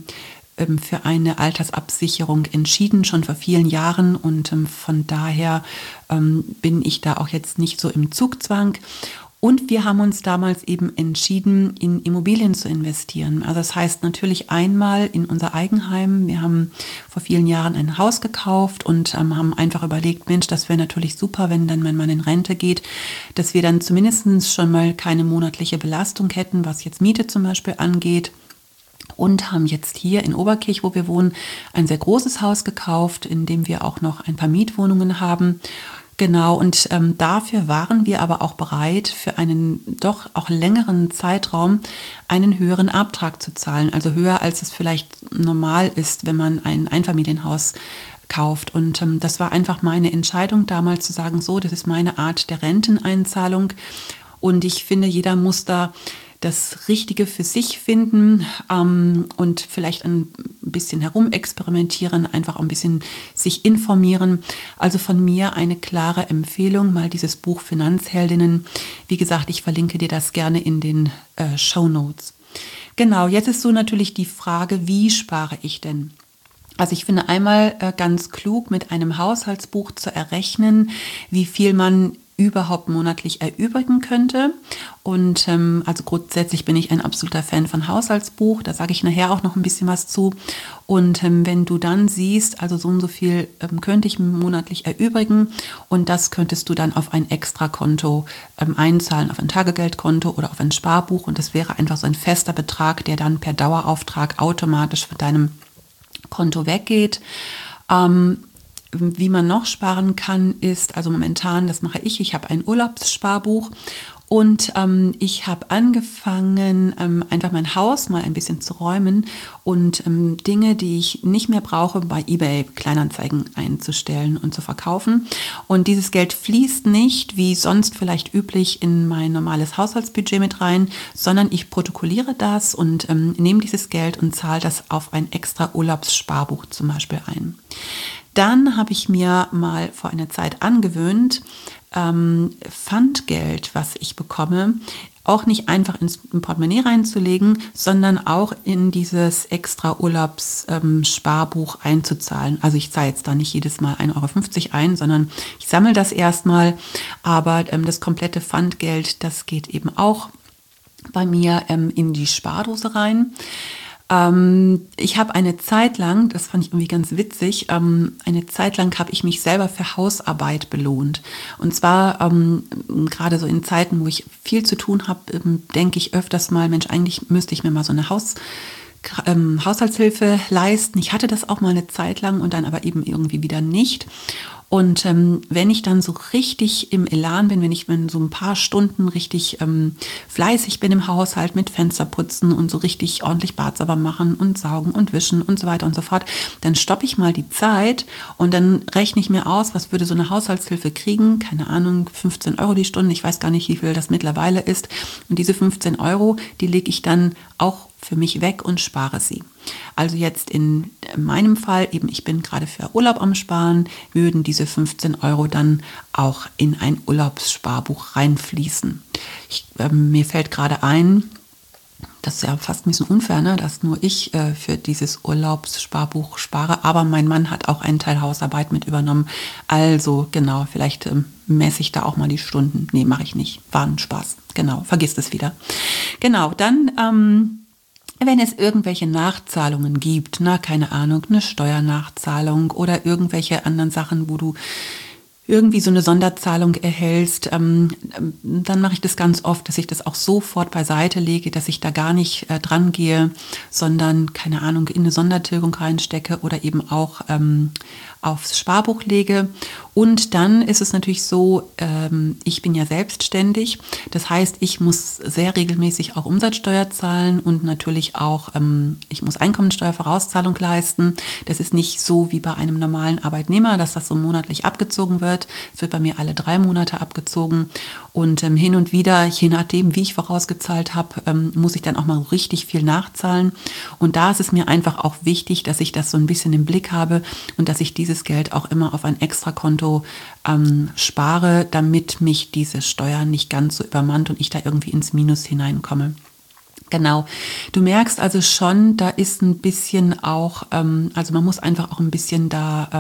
für eine Altersabsicherung entschieden, schon vor vielen Jahren. Und von daher bin ich da auch jetzt nicht so im Zugzwang. Und wir haben uns damals eben entschieden, in Immobilien zu investieren. Also das heißt natürlich einmal in unser Eigenheim. Wir haben vor vielen Jahren ein Haus gekauft und haben einfach überlegt, Mensch, das wäre natürlich super, wenn dann mein Mann in Rente geht, dass wir dann zumindest schon mal keine monatliche Belastung hätten, was jetzt Miete zum Beispiel angeht. Und haben jetzt hier in Oberkirch, wo wir wohnen, ein sehr großes Haus gekauft, in dem wir auch noch ein paar Mietwohnungen haben. Genau, und dafür waren wir aber auch bereit, für einen doch auch längeren Zeitraum einen höheren Abtrag zu zahlen. Also höher, als es vielleicht normal ist, wenn man ein Einfamilienhaus kauft. Und das war einfach meine Entscheidung damals zu sagen, so, das ist meine Art der Renteneinzahlung. Und ich finde, jeder muss da das Richtige für sich finden und vielleicht ein bisschen herumexperimentieren, einfach ein bisschen sich informieren. Also von mir eine klare Empfehlung, mal dieses Buch Finanzheldinnen. Wie gesagt, ich verlinke dir das gerne in den Shownotes. Genau, jetzt ist so natürlich die Frage, wie spare ich denn? Also ich finde einmal ganz klug, mit einem Haushaltsbuch zu errechnen, wie viel man überhaupt monatlich erübrigen könnte. Und also grundsätzlich bin ich ein absoluter Fan von Haushaltsbuch. Da sage ich nachher auch noch ein bisschen was zu. Und wenn du dann siehst, also so und so viel könnte ich monatlich erübrigen und das könntest du dann auf ein Extrakonto einzahlen, auf ein Tagegeldkonto oder auf ein Sparbuch. Und das wäre einfach so ein fester Betrag, der dann per Dauerauftrag automatisch von deinem Konto weggeht. Wie man noch sparen kann, ist, also momentan, das mache ich habe ein Urlaubssparbuch und ich habe angefangen, einfach mein Haus mal ein bisschen zu räumen und Dinge, die ich nicht mehr brauche, bei eBay Kleinanzeigen einzustellen und zu verkaufen. Und dieses Geld fließt nicht, wie sonst vielleicht üblich, in mein normales Haushaltsbudget mit rein, sondern ich protokolliere das und nehme dieses Geld und zahle das auf ein extra Urlaubssparbuch zum Beispiel ein. Dann habe ich mir mal vor einer Zeit angewöhnt, Pfandgeld, was ich bekomme, auch nicht einfach ins Portemonnaie reinzulegen, sondern auch in dieses extra Urlaubssparbuch einzuzahlen. Also ich zahle jetzt da nicht jedes Mal 1,50 € ein, sondern ich sammle das erstmal. Aber das komplette Pfandgeld, das geht eben auch bei mir in die Spardose rein. Ich habe eine Zeit lang, das fand ich irgendwie ganz witzig, eine Zeit lang habe ich mich selber für Hausarbeit belohnt. Und zwar gerade so in Zeiten, wo ich viel zu tun habe, denke ich öfters mal, Mensch, eigentlich müsste ich mir mal so eine Haushaltshilfe leisten. Ich hatte das auch mal eine Zeit lang und dann aber eben irgendwie wieder nicht. Und wenn ich dann so richtig im Elan bin, wenn ich so ein paar Stunden richtig fleißig bin im Haushalt mit Fensterputzen und so richtig ordentlich Bad sauber machen und saugen und wischen und so weiter und so fort, dann stoppe ich mal die Zeit und dann rechne ich mir aus, was würde so eine Haushaltshilfe kriegen, keine Ahnung, 15 Euro die Stunde, ich weiß gar nicht, wie viel das mittlerweile ist. Und diese 15 Euro, die lege ich dann auch für mich weg und spare sie. Also jetzt in meinem Fall, eben ich bin gerade für Urlaub am Sparen, würden diese 15 Euro dann auch in ein Urlaubssparbuch reinfließen. Mir fällt gerade ein, das ist ja fast ein bisschen unfair, ne, dass nur ich für dieses Urlaubssparbuch spare, aber mein Mann hat auch einen Teil Hausarbeit mit übernommen. Also genau, vielleicht messe ich da auch mal die Stunden. Nee, mache ich nicht. War ein Spaß. Genau, vergiss es wieder. Genau, dann wenn es irgendwelche Nachzahlungen gibt, na, keine Ahnung, eine Steuernachzahlung oder irgendwelche anderen Sachen, wo du irgendwie so eine Sonderzahlung erhältst, dann mache ich das ganz oft, dass ich das auch sofort beiseite lege, dass ich da gar nicht dran gehe, sondern, keine Ahnung, in eine Sondertilgung reinstecke oder eben auch aufs Sparbuch lege. Und dann ist es natürlich so, ich bin ja selbstständig. Das heißt, ich muss sehr regelmäßig auch Umsatzsteuer zahlen und natürlich auch, ich muss Einkommensteuervorauszahlung leisten. Das ist nicht so wie bei einem normalen Arbeitnehmer, dass das so monatlich abgezogen wird. Es wird bei mir alle 3 Monate abgezogen. Und hin und wieder, je nachdem, wie ich vorausgezahlt habe, muss ich dann auch mal richtig viel nachzahlen. Und da ist es mir einfach auch wichtig, dass ich das so ein bisschen im Blick habe und dass ich dieses Geld auch immer auf ein Extrakonto spare, damit mich diese Steuer nicht ganz so übermannt und ich da irgendwie ins Minus hineinkomme. Genau, du merkst also schon, da ist ein bisschen auch, also man muss einfach auch ein bisschen da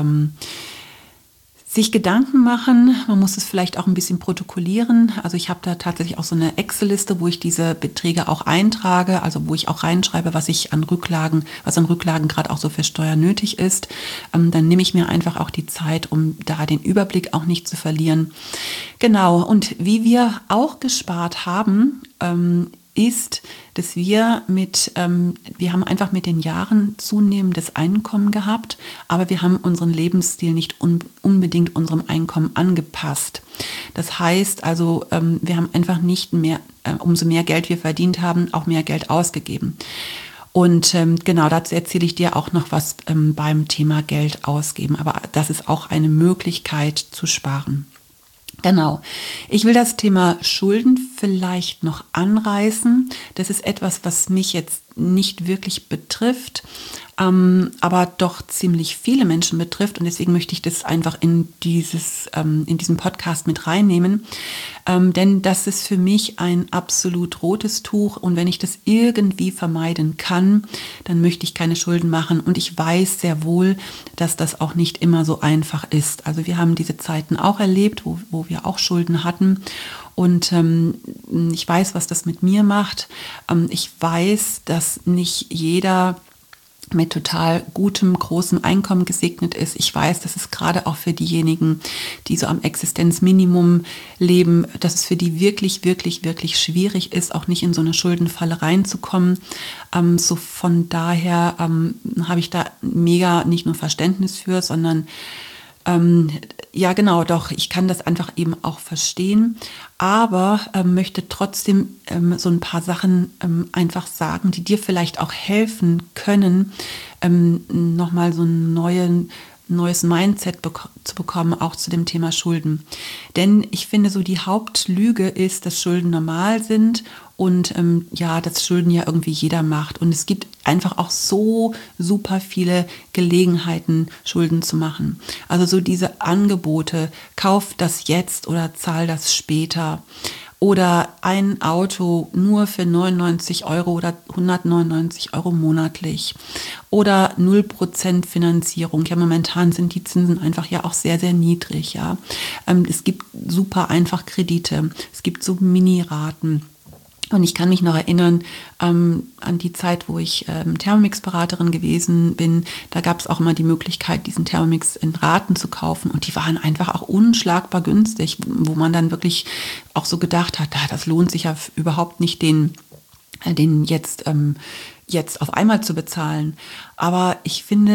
sich Gedanken machen, man muss es vielleicht auch ein bisschen protokollieren. Also ich habe da tatsächlich auch so eine Excel-Liste, wo ich diese Beträge auch eintrage, also wo ich auch reinschreibe, was an Rücklagen gerade auch so für Steuer nötig ist. Dann nehme ich mir einfach auch die Zeit, um da den Überblick auch nicht zu verlieren. Genau, und wie wir auch gespart haben, ist, dass wir haben einfach mit den Jahren zunehmendes Einkommen gehabt, aber wir haben unseren Lebensstil nicht unbedingt unserem Einkommen angepasst. Das heißt also, wir haben einfach nicht mehr, umso mehr Geld wir verdient haben, auch mehr Geld ausgegeben. Und genau, dazu erzähle ich dir auch noch was beim Thema Geld ausgeben, aber das ist auch eine Möglichkeit zu sparen. Genau. Ich will das Thema Schulden vielleicht noch anreißen. Das ist etwas, was mich jetzt nicht wirklich betrifft, aber doch ziemlich viele Menschen betrifft. Und deswegen möchte ich das einfach in diesem Podcast mit reinnehmen. Denn das ist für mich ein absolut rotes Tuch. Und wenn ich das irgendwie vermeiden kann, dann möchte ich keine Schulden machen. Und ich weiß sehr wohl, dass das auch nicht immer so einfach ist. Also wir haben diese Zeiten auch erlebt, wo wir auch Schulden hatten. Und ich weiß, was das mit mir macht. Ich weiß, dass nicht jeder mit total gutem, großem Einkommen gesegnet ist. Ich weiß, dass es gerade auch für diejenigen, die so am Existenzminimum leben, dass es für die wirklich, wirklich, wirklich schwierig ist, auch nicht in so eine Schuldenfalle reinzukommen. So von daher habe ich da mega nicht nur Verständnis für, sondern ja, genau, doch, ich kann das einfach eben auch verstehen, aber möchte trotzdem so ein paar Sachen einfach sagen, die dir vielleicht auch helfen können, nochmal so ein neues Mindset zu bekommen, auch zu dem Thema Schulden. Denn ich finde, so die Hauptlüge ist, dass Schulden normal sind und dass Schulden ja irgendwie jeder macht. Und es gibt einfach auch so super viele Gelegenheiten, Schulden zu machen. Also so diese Angebote, kauf das jetzt oder zahl das später. Oder ein Auto nur für 99 Euro oder 199 Euro monatlich. Oder 0% Finanzierung. Ja, momentan sind die Zinsen einfach ja auch sehr, sehr niedrig. Ja. Es gibt super einfach Kredite. Es gibt so Mini-Raten. Und ich kann mich noch erinnern an die Zeit, wo ich Thermomix-Beraterin gewesen bin. Da gab es auch immer die Möglichkeit, diesen Thermomix in Raten zu kaufen. Und die waren einfach auch unschlagbar günstig, wo man dann wirklich auch so gedacht hat, das lohnt sich ja überhaupt nicht, den jetzt auf einmal zu bezahlen. Aber ich finde,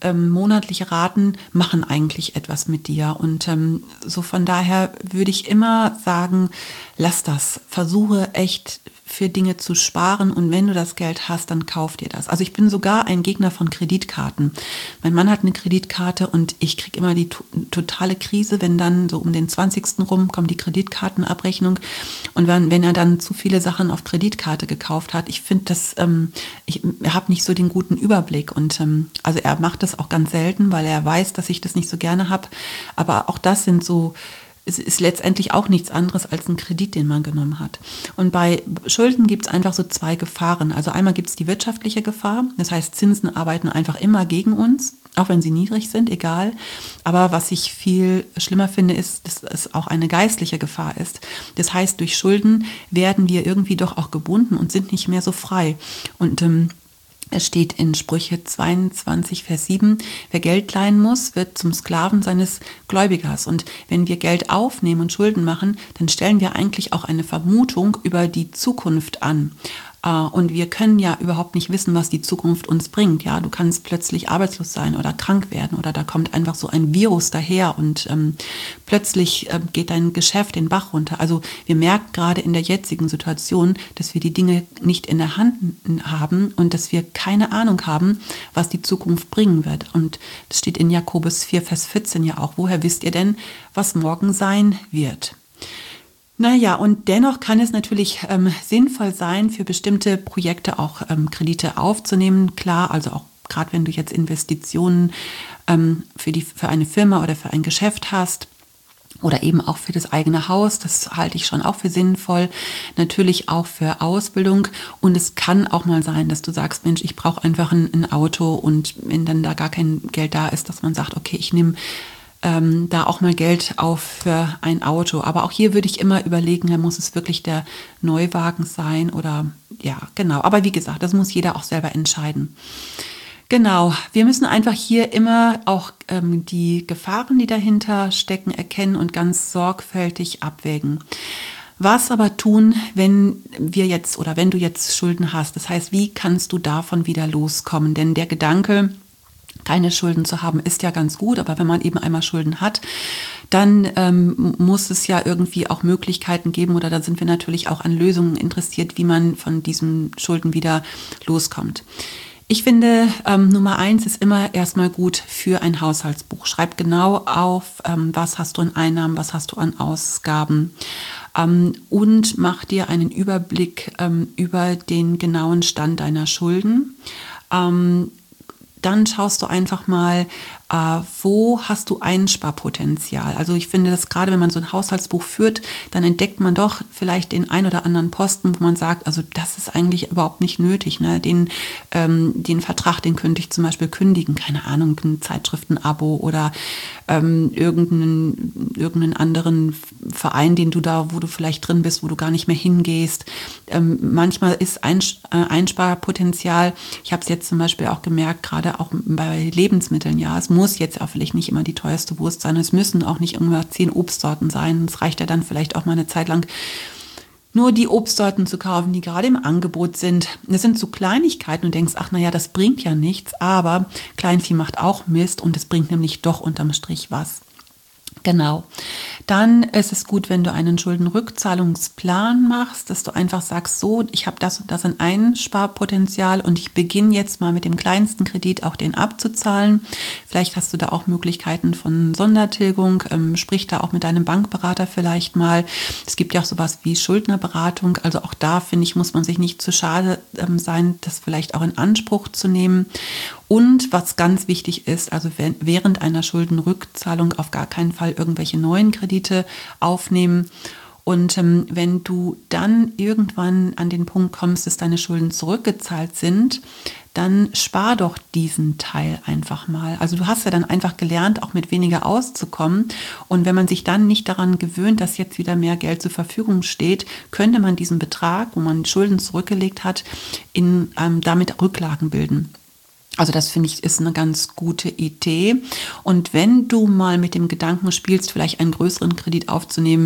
monatliche Raten machen eigentlich etwas mit dir. Und so von daher würde ich immer sagen, lass das. Versuche echt für Dinge zu sparen und wenn du das Geld hast, dann kauf dir das. Also ich bin sogar ein Gegner von Kreditkarten. Mein Mann hat eine Kreditkarte und ich kriege immer die totale Krise, wenn dann so um den 20. rum kommt die Kreditkartenabrechnung und wenn er dann zu viele Sachen auf Kreditkarte gekauft hat. Ich finde das, ich habe nicht so den guten Überblick und also er macht das auch ganz selten, weil er weiß, dass ich das nicht so gerne habe. Aber auch das sind so, es ist letztendlich auch nichts anderes als ein Kredit, den man genommen hat. Und bei Schulden gibt es einfach so zwei Gefahren. Also einmal gibt es die wirtschaftliche Gefahr. Das heißt, Zinsen arbeiten einfach immer gegen uns, auch wenn sie niedrig sind, egal. Aber was ich viel schlimmer finde, ist, dass es auch eine geistliche Gefahr ist. Das heißt, durch Schulden werden wir irgendwie doch auch gebunden und sind nicht mehr so frei. Und es steht in Sprüche 22, Vers 7, wer Geld leihen muss, wird zum Sklaven seines Gläubigers. Und wenn wir Geld aufnehmen und Schulden machen, dann stellen wir eigentlich auch eine Vermutung über die Zukunft an. Und wir können ja überhaupt nicht wissen, was die Zukunft uns bringt. Ja, du kannst plötzlich arbeitslos sein oder krank werden oder da kommt einfach so ein Virus daher und plötzlich geht dein Geschäft den Bach runter. Also wir merken gerade in der jetzigen Situation, dass wir die Dinge nicht in der Hand haben und dass wir keine Ahnung haben, was die Zukunft bringen wird. Und das steht in Jakobus 4, Vers 14 ja auch. Woher wisst ihr denn, was morgen sein wird? Naja, und dennoch kann es natürlich sinnvoll sein, für bestimmte Projekte auch Kredite aufzunehmen. Klar, also auch gerade wenn du jetzt Investitionen für eine Firma oder für ein Geschäft hast oder eben auch für das eigene Haus, das halte ich schon auch für sinnvoll. Natürlich auch für Ausbildung. Und es kann auch mal sein, dass du sagst, Mensch, ich brauche einfach ein Auto und wenn dann da gar kein Geld da ist, dass man sagt, okay, ich nehme da auch mal Geld auf für ein Auto. Aber auch hier würde ich immer überlegen, da muss es wirklich der Neuwagen sein oder ja, genau. Aber wie gesagt, das muss jeder auch selber entscheiden. Genau, wir müssen einfach hier immer auch die Gefahren, die dahinter stecken, erkennen und ganz sorgfältig abwägen. Was aber tun, wenn wir jetzt oder wenn du jetzt Schulden hast? Das heißt, wie kannst du davon wieder loskommen? Denn der Gedanke, keine Schulden zu haben, ist ja ganz gut, aber wenn man eben einmal Schulden hat, dann muss es ja irgendwie auch Möglichkeiten geben oder da sind wir natürlich auch an Lösungen interessiert, wie man von diesen Schulden wieder loskommt. Ich finde, Nummer 1 ist immer erstmal gut für ein Haushaltsbuch. Schreib genau auf, was hast du an Einnahmen, was hast du an Ausgaben und mach dir einen Überblick über den genauen Stand deiner Schulden. Dann schaust du einfach mal, wo hast du Einsparpotenzial. Also ich finde, dass gerade wenn man so ein Haushaltsbuch führt, dann entdeckt man doch vielleicht den ein oder anderen Posten, wo man sagt, also das ist eigentlich überhaupt nicht nötig. Ne? Den Vertrag, den könnte ich zum Beispiel kündigen, keine Ahnung, ein Zeitschriftenabo oder irgendeinen anderen Verein, wo du vielleicht drin bist, wo du gar nicht mehr hingehst. Manchmal ist Einsparpotenzial, ich habe es jetzt zum Beispiel auch gemerkt, gerade auch bei Lebensmitteln, ja, es muss jetzt auch vielleicht nicht immer die teuerste Wurst sein, es müssen auch nicht irgendwann 10 Obstsorten sein, es reicht ja dann vielleicht auch mal eine Zeit lang nur die Obstsorten zu kaufen, die gerade im Angebot sind. Das sind so Kleinigkeiten und du denkst, ach naja, das bringt ja nichts, aber Kleinvieh macht auch Mist und es bringt nämlich doch unterm Strich was. Genau. Dann ist es gut, wenn du einen Schuldenrückzahlungsplan machst, dass du einfach sagst, so, ich habe das und das an Einsparpotenzial und ich beginne jetzt mal mit dem kleinsten Kredit auch den abzuzahlen. Vielleicht hast du da auch Möglichkeiten von Sondertilgung, sprich da auch mit deinem Bankberater vielleicht mal. Es gibt ja auch sowas wie Schuldnerberatung, also auch da, finde ich, muss man sich nicht zu schade sein, das vielleicht auch in Anspruch zu nehmen. Und was ganz wichtig ist, also während einer Schuldenrückzahlung auf gar keinen Fall irgendwelche neuen Kredite aufnehmen. Und wenn du dann irgendwann an den Punkt kommst, dass deine Schulden zurückgezahlt sind, dann spar doch diesen Teil einfach mal. Also du hast ja dann einfach gelernt, auch mit weniger auszukommen. Und wenn man sich dann nicht daran gewöhnt, dass jetzt wieder mehr Geld zur Verfügung steht, könnte man diesen Betrag, wo man Schulden zurückgelegt hat, damit Rücklagen bilden. Also das finde ich ist eine ganz gute Idee. Und wenn du mal mit dem Gedanken spielst, vielleicht einen größeren Kredit aufzunehmen,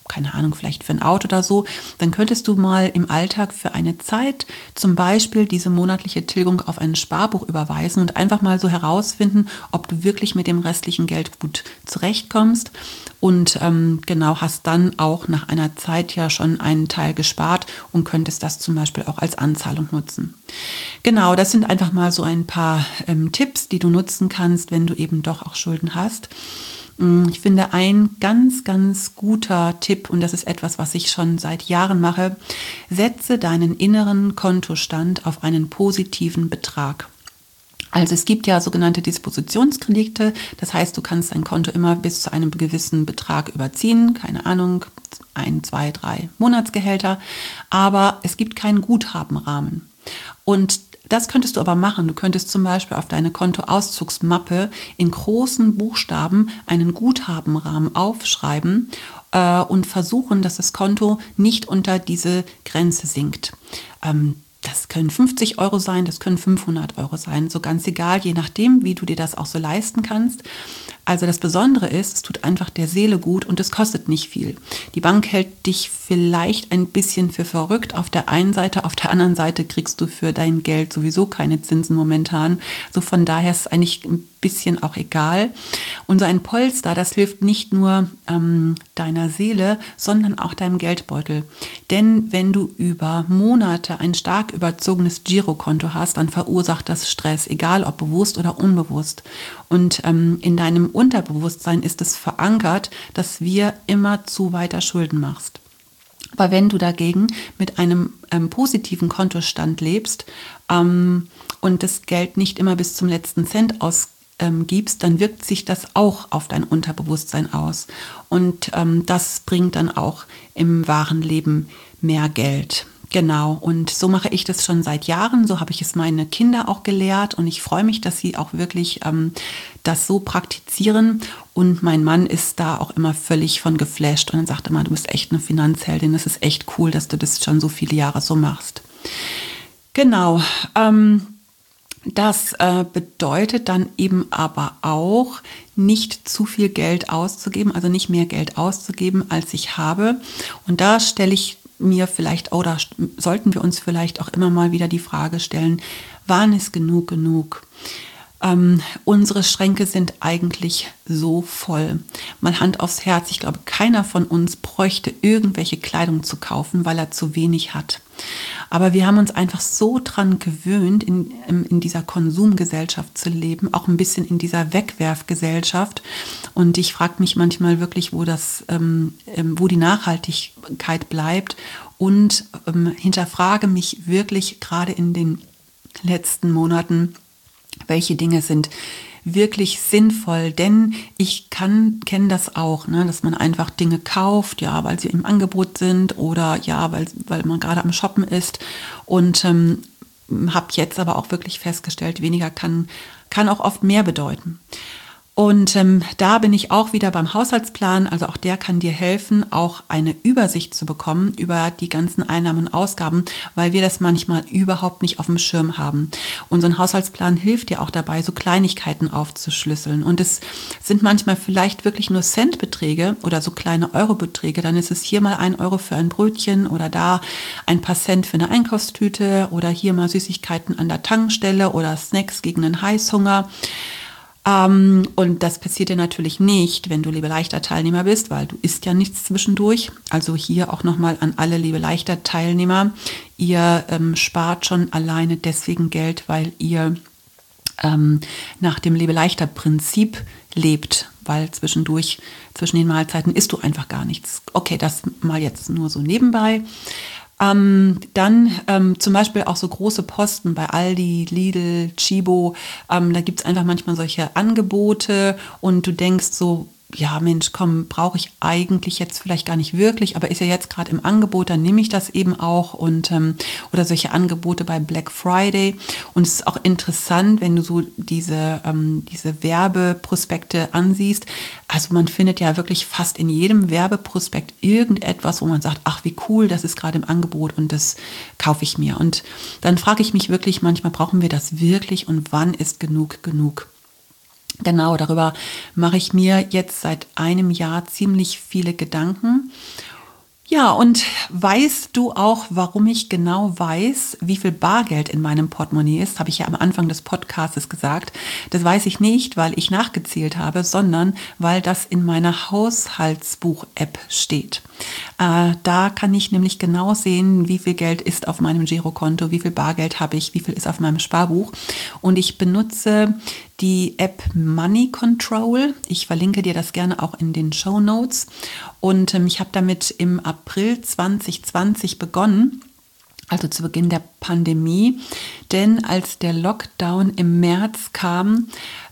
keine Ahnung, vielleicht für ein Auto oder so, dann könntest du mal im Alltag für eine Zeit zum Beispiel diese monatliche Tilgung auf ein Sparbuch überweisen und einfach mal so herausfinden, ob du wirklich mit dem restlichen Geld gut zurechtkommst und genau hast dann auch nach einer Zeit ja schon einen Teil gespart und könntest das zum Beispiel auch als Anzahlung nutzen. Genau, das sind einfach mal so ein paar Tipps, die du nutzen kannst, wenn du eben doch auch Schulden hast. Ich finde, ein ganz, ganz guter Tipp, und das ist etwas, was ich schon seit Jahren mache: setze deinen inneren Kontostand auf einen positiven Betrag. Also es gibt ja sogenannte Dispositionskredite, das heißt, du kannst dein Konto immer bis zu einem gewissen Betrag überziehen, keine Ahnung, 1, 2, 3 Monatsgehälter, aber es gibt keinen Guthabenrahmen. Und das könntest du aber machen. Du könntest zum Beispiel auf deine Kontoauszugsmappe in großen Buchstaben einen Guthabenrahmen aufschreiben und versuchen, dass das Konto nicht unter diese Grenze sinkt. Das können 50 Euro sein, das können 500 Euro sein, so ganz egal, je nachdem, wie du dir das auch so leisten kannst. Also das Besondere ist, es tut einfach der Seele gut und es kostet nicht viel. Die Bank hält dich vielleicht ein bisschen für verrückt auf der einen Seite, auf der anderen Seite kriegst du für dein Geld sowieso keine Zinsen momentan. So von daher ist es eigentlich ein bisschen auch egal. Und so ein Polster, das hilft nicht nur deiner Seele, sondern auch deinem Geldbeutel. Denn wenn du über Monate ein stark überzogenes Girokonto hast, dann verursacht das Stress, egal ob bewusst oder unbewusst. Und in deinem Unterbewusstsein ist es verankert, dass wir immer zu weiter Schulden machst. Aber wenn du dagegen mit einem positiven Kontostand lebst und das Geld nicht immer bis zum letzten Cent ausgibst, dann wirkt sich das auch auf dein Unterbewusstsein aus. Und das bringt dann auch im wahren Leben mehr Geld. Genau, und so mache ich das schon seit Jahren, so habe ich es meine Kinder auch gelehrt und ich freue mich, dass sie auch wirklich das so praktizieren und mein Mann ist da auch immer völlig von geflasht und dann sagt immer, du bist echt eine Finanzheldin, das ist echt cool, dass du das schon so viele Jahre so machst. Genau, das bedeutet dann eben aber auch, nicht zu viel Geld auszugeben, also nicht mehr Geld auszugeben, als ich habe. Und da stelle ich mir vielleicht, oder sollten wir uns vielleicht auch immer mal wieder die Frage stellen, wann ist genug genug? Unsere Schränke sind eigentlich so voll. Mal Hand aufs Herz, ich glaube, keiner von uns bräuchte irgendwelche Kleidung zu kaufen, weil er zu wenig hat. Aber wir haben uns einfach so dran gewöhnt, in dieser Konsumgesellschaft zu leben, auch ein bisschen in dieser Wegwerfgesellschaft. Und ich frage mich manchmal wirklich, wo die Nachhaltigkeit bleibt und hinterfrage mich wirklich gerade in den letzten Monaten, welche Dinge sind wirklich sinnvoll, denn ich kenne das auch, ne, dass man einfach Dinge kauft, ja, weil sie im Angebot sind oder ja, weil man gerade am Shoppen ist und habe jetzt aber auch wirklich festgestellt, weniger kann auch oft mehr bedeuten. Und da bin ich auch wieder beim Haushaltsplan, also auch der kann dir helfen, auch eine Übersicht zu bekommen über die ganzen Einnahmen und Ausgaben, weil wir das manchmal überhaupt nicht auf dem Schirm haben. Und so ein Haushaltsplan hilft dir auch dabei, so Kleinigkeiten aufzuschlüsseln. Und es sind manchmal vielleicht wirklich nur Centbeträge oder so kleine Eurobeträge. Dann ist es hier mal 1 Euro für ein Brötchen oder da ein paar Cent für eine Einkaufstüte oder hier mal Süßigkeiten an der Tankstelle oder Snacks gegen einen Heißhunger. Und das passiert dir natürlich nicht, wenn du Lebeleichter-Teilnehmer bist, weil du isst ja nichts zwischendurch. Also hier auch nochmal an alle Lebeleichter-Teilnehmer. Ihr spart schon alleine deswegen Geld, weil ihr nach dem Lebeleichter-Prinzip lebt, weil zwischen den Mahlzeiten isst du einfach gar nichts. Okay, das mal jetzt nur so nebenbei. Dann zum Beispiel auch so große Posten bei Aldi, Lidl, Chibo, da gibt es einfach manchmal solche Angebote und du denkst so, ja Mensch, komm, brauche ich eigentlich jetzt vielleicht gar nicht wirklich, aber ist ja jetzt gerade im Angebot, dann nehme ich das eben auch und oder solche Angebote bei Black Friday. Und es ist auch interessant, wenn du so diese Werbeprospekte ansiehst. Also man findet ja wirklich fast in jedem Werbeprospekt irgendetwas, wo man sagt, ach wie cool, das ist gerade im Angebot und das kaufe ich mir. Und dann frage ich mich wirklich manchmal, brauchen wir das wirklich und wann ist genug genug? Genau, darüber mache ich mir jetzt seit einem Jahr ziemlich viele Gedanken Ja, und weißt du auch, warum ich genau weiß, wie viel Bargeld in meinem Portemonnaie ist? Habe ich ja am Anfang des Podcasts gesagt. Das weiß ich nicht, weil ich nachgezählt habe, sondern weil das in meiner Haushaltsbuch-App steht. Da kann ich nämlich genau sehen, wie viel Geld ist auf meinem Girokonto, wie viel Bargeld habe ich, wie viel ist auf meinem Sparbuch. Und ich benutze die App Money Control. Ich verlinke dir das gerne auch in den Shownotes. Und ich habe damit im April 2020 begonnen, also zu Beginn der Pandemie. Denn als der Lockdown im März kam,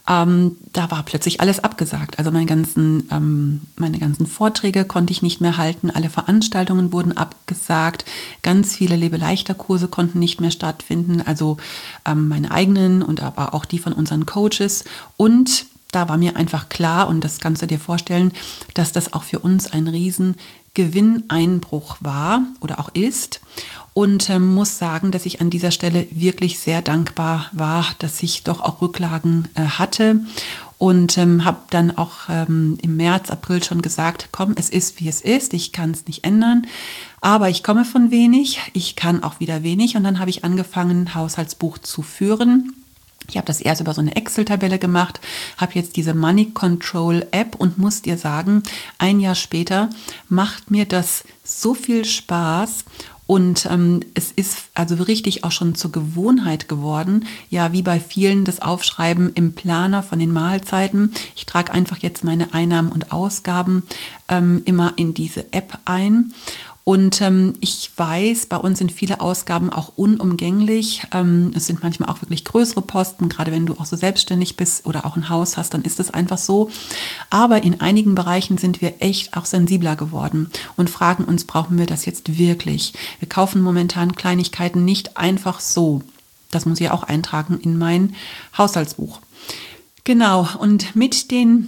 da war plötzlich alles abgesagt. Also meine ganzen Vorträge konnte ich nicht mehr halten, alle Veranstaltungen wurden abgesagt, ganz viele Lebe-leichter-Kurse konnten nicht mehr stattfinden, also meine eigenen und aber auch die von unseren Coaches. Und da war mir einfach klar, und das kannst du dir vorstellen, dass das auch für uns ein riesen Gewinneinbruch war oder auch ist. Und muss sagen, dass ich an dieser Stelle wirklich sehr dankbar war, dass ich doch auch Rücklagen hatte. Und habe dann auch im März, April schon gesagt, komm, es ist, wie es ist, ich kann es nicht ändern. Aber ich komme von wenig, ich kann auch wieder wenig. Und dann habe ich angefangen, ein Haushaltsbuch zu führen. Ich habe das erst über so eine Excel-Tabelle gemacht, habe jetzt diese Money Control App und muss dir sagen, ein Jahr später macht mir das so viel Spaß. Und es ist also richtig auch schon zur Gewohnheit geworden, ja, wie bei vielen das Aufschreiben im Planer von den Mahlzeiten. Ich trage einfach jetzt meine Einnahmen und Ausgaben immer in diese App ein. Und ich weiß, bei uns sind viele Ausgaben auch unumgänglich. Es sind manchmal auch wirklich größere Posten, gerade wenn du auch so selbstständig bist oder auch ein Haus hast, dann ist es einfach so. Aber in einigen Bereichen sind wir echt auch sensibler geworden und fragen uns, brauchen wir das jetzt wirklich? Wir kaufen momentan Kleinigkeiten nicht einfach so. Das muss ich auch eintragen in mein Haushaltsbuch. Genau, und mit den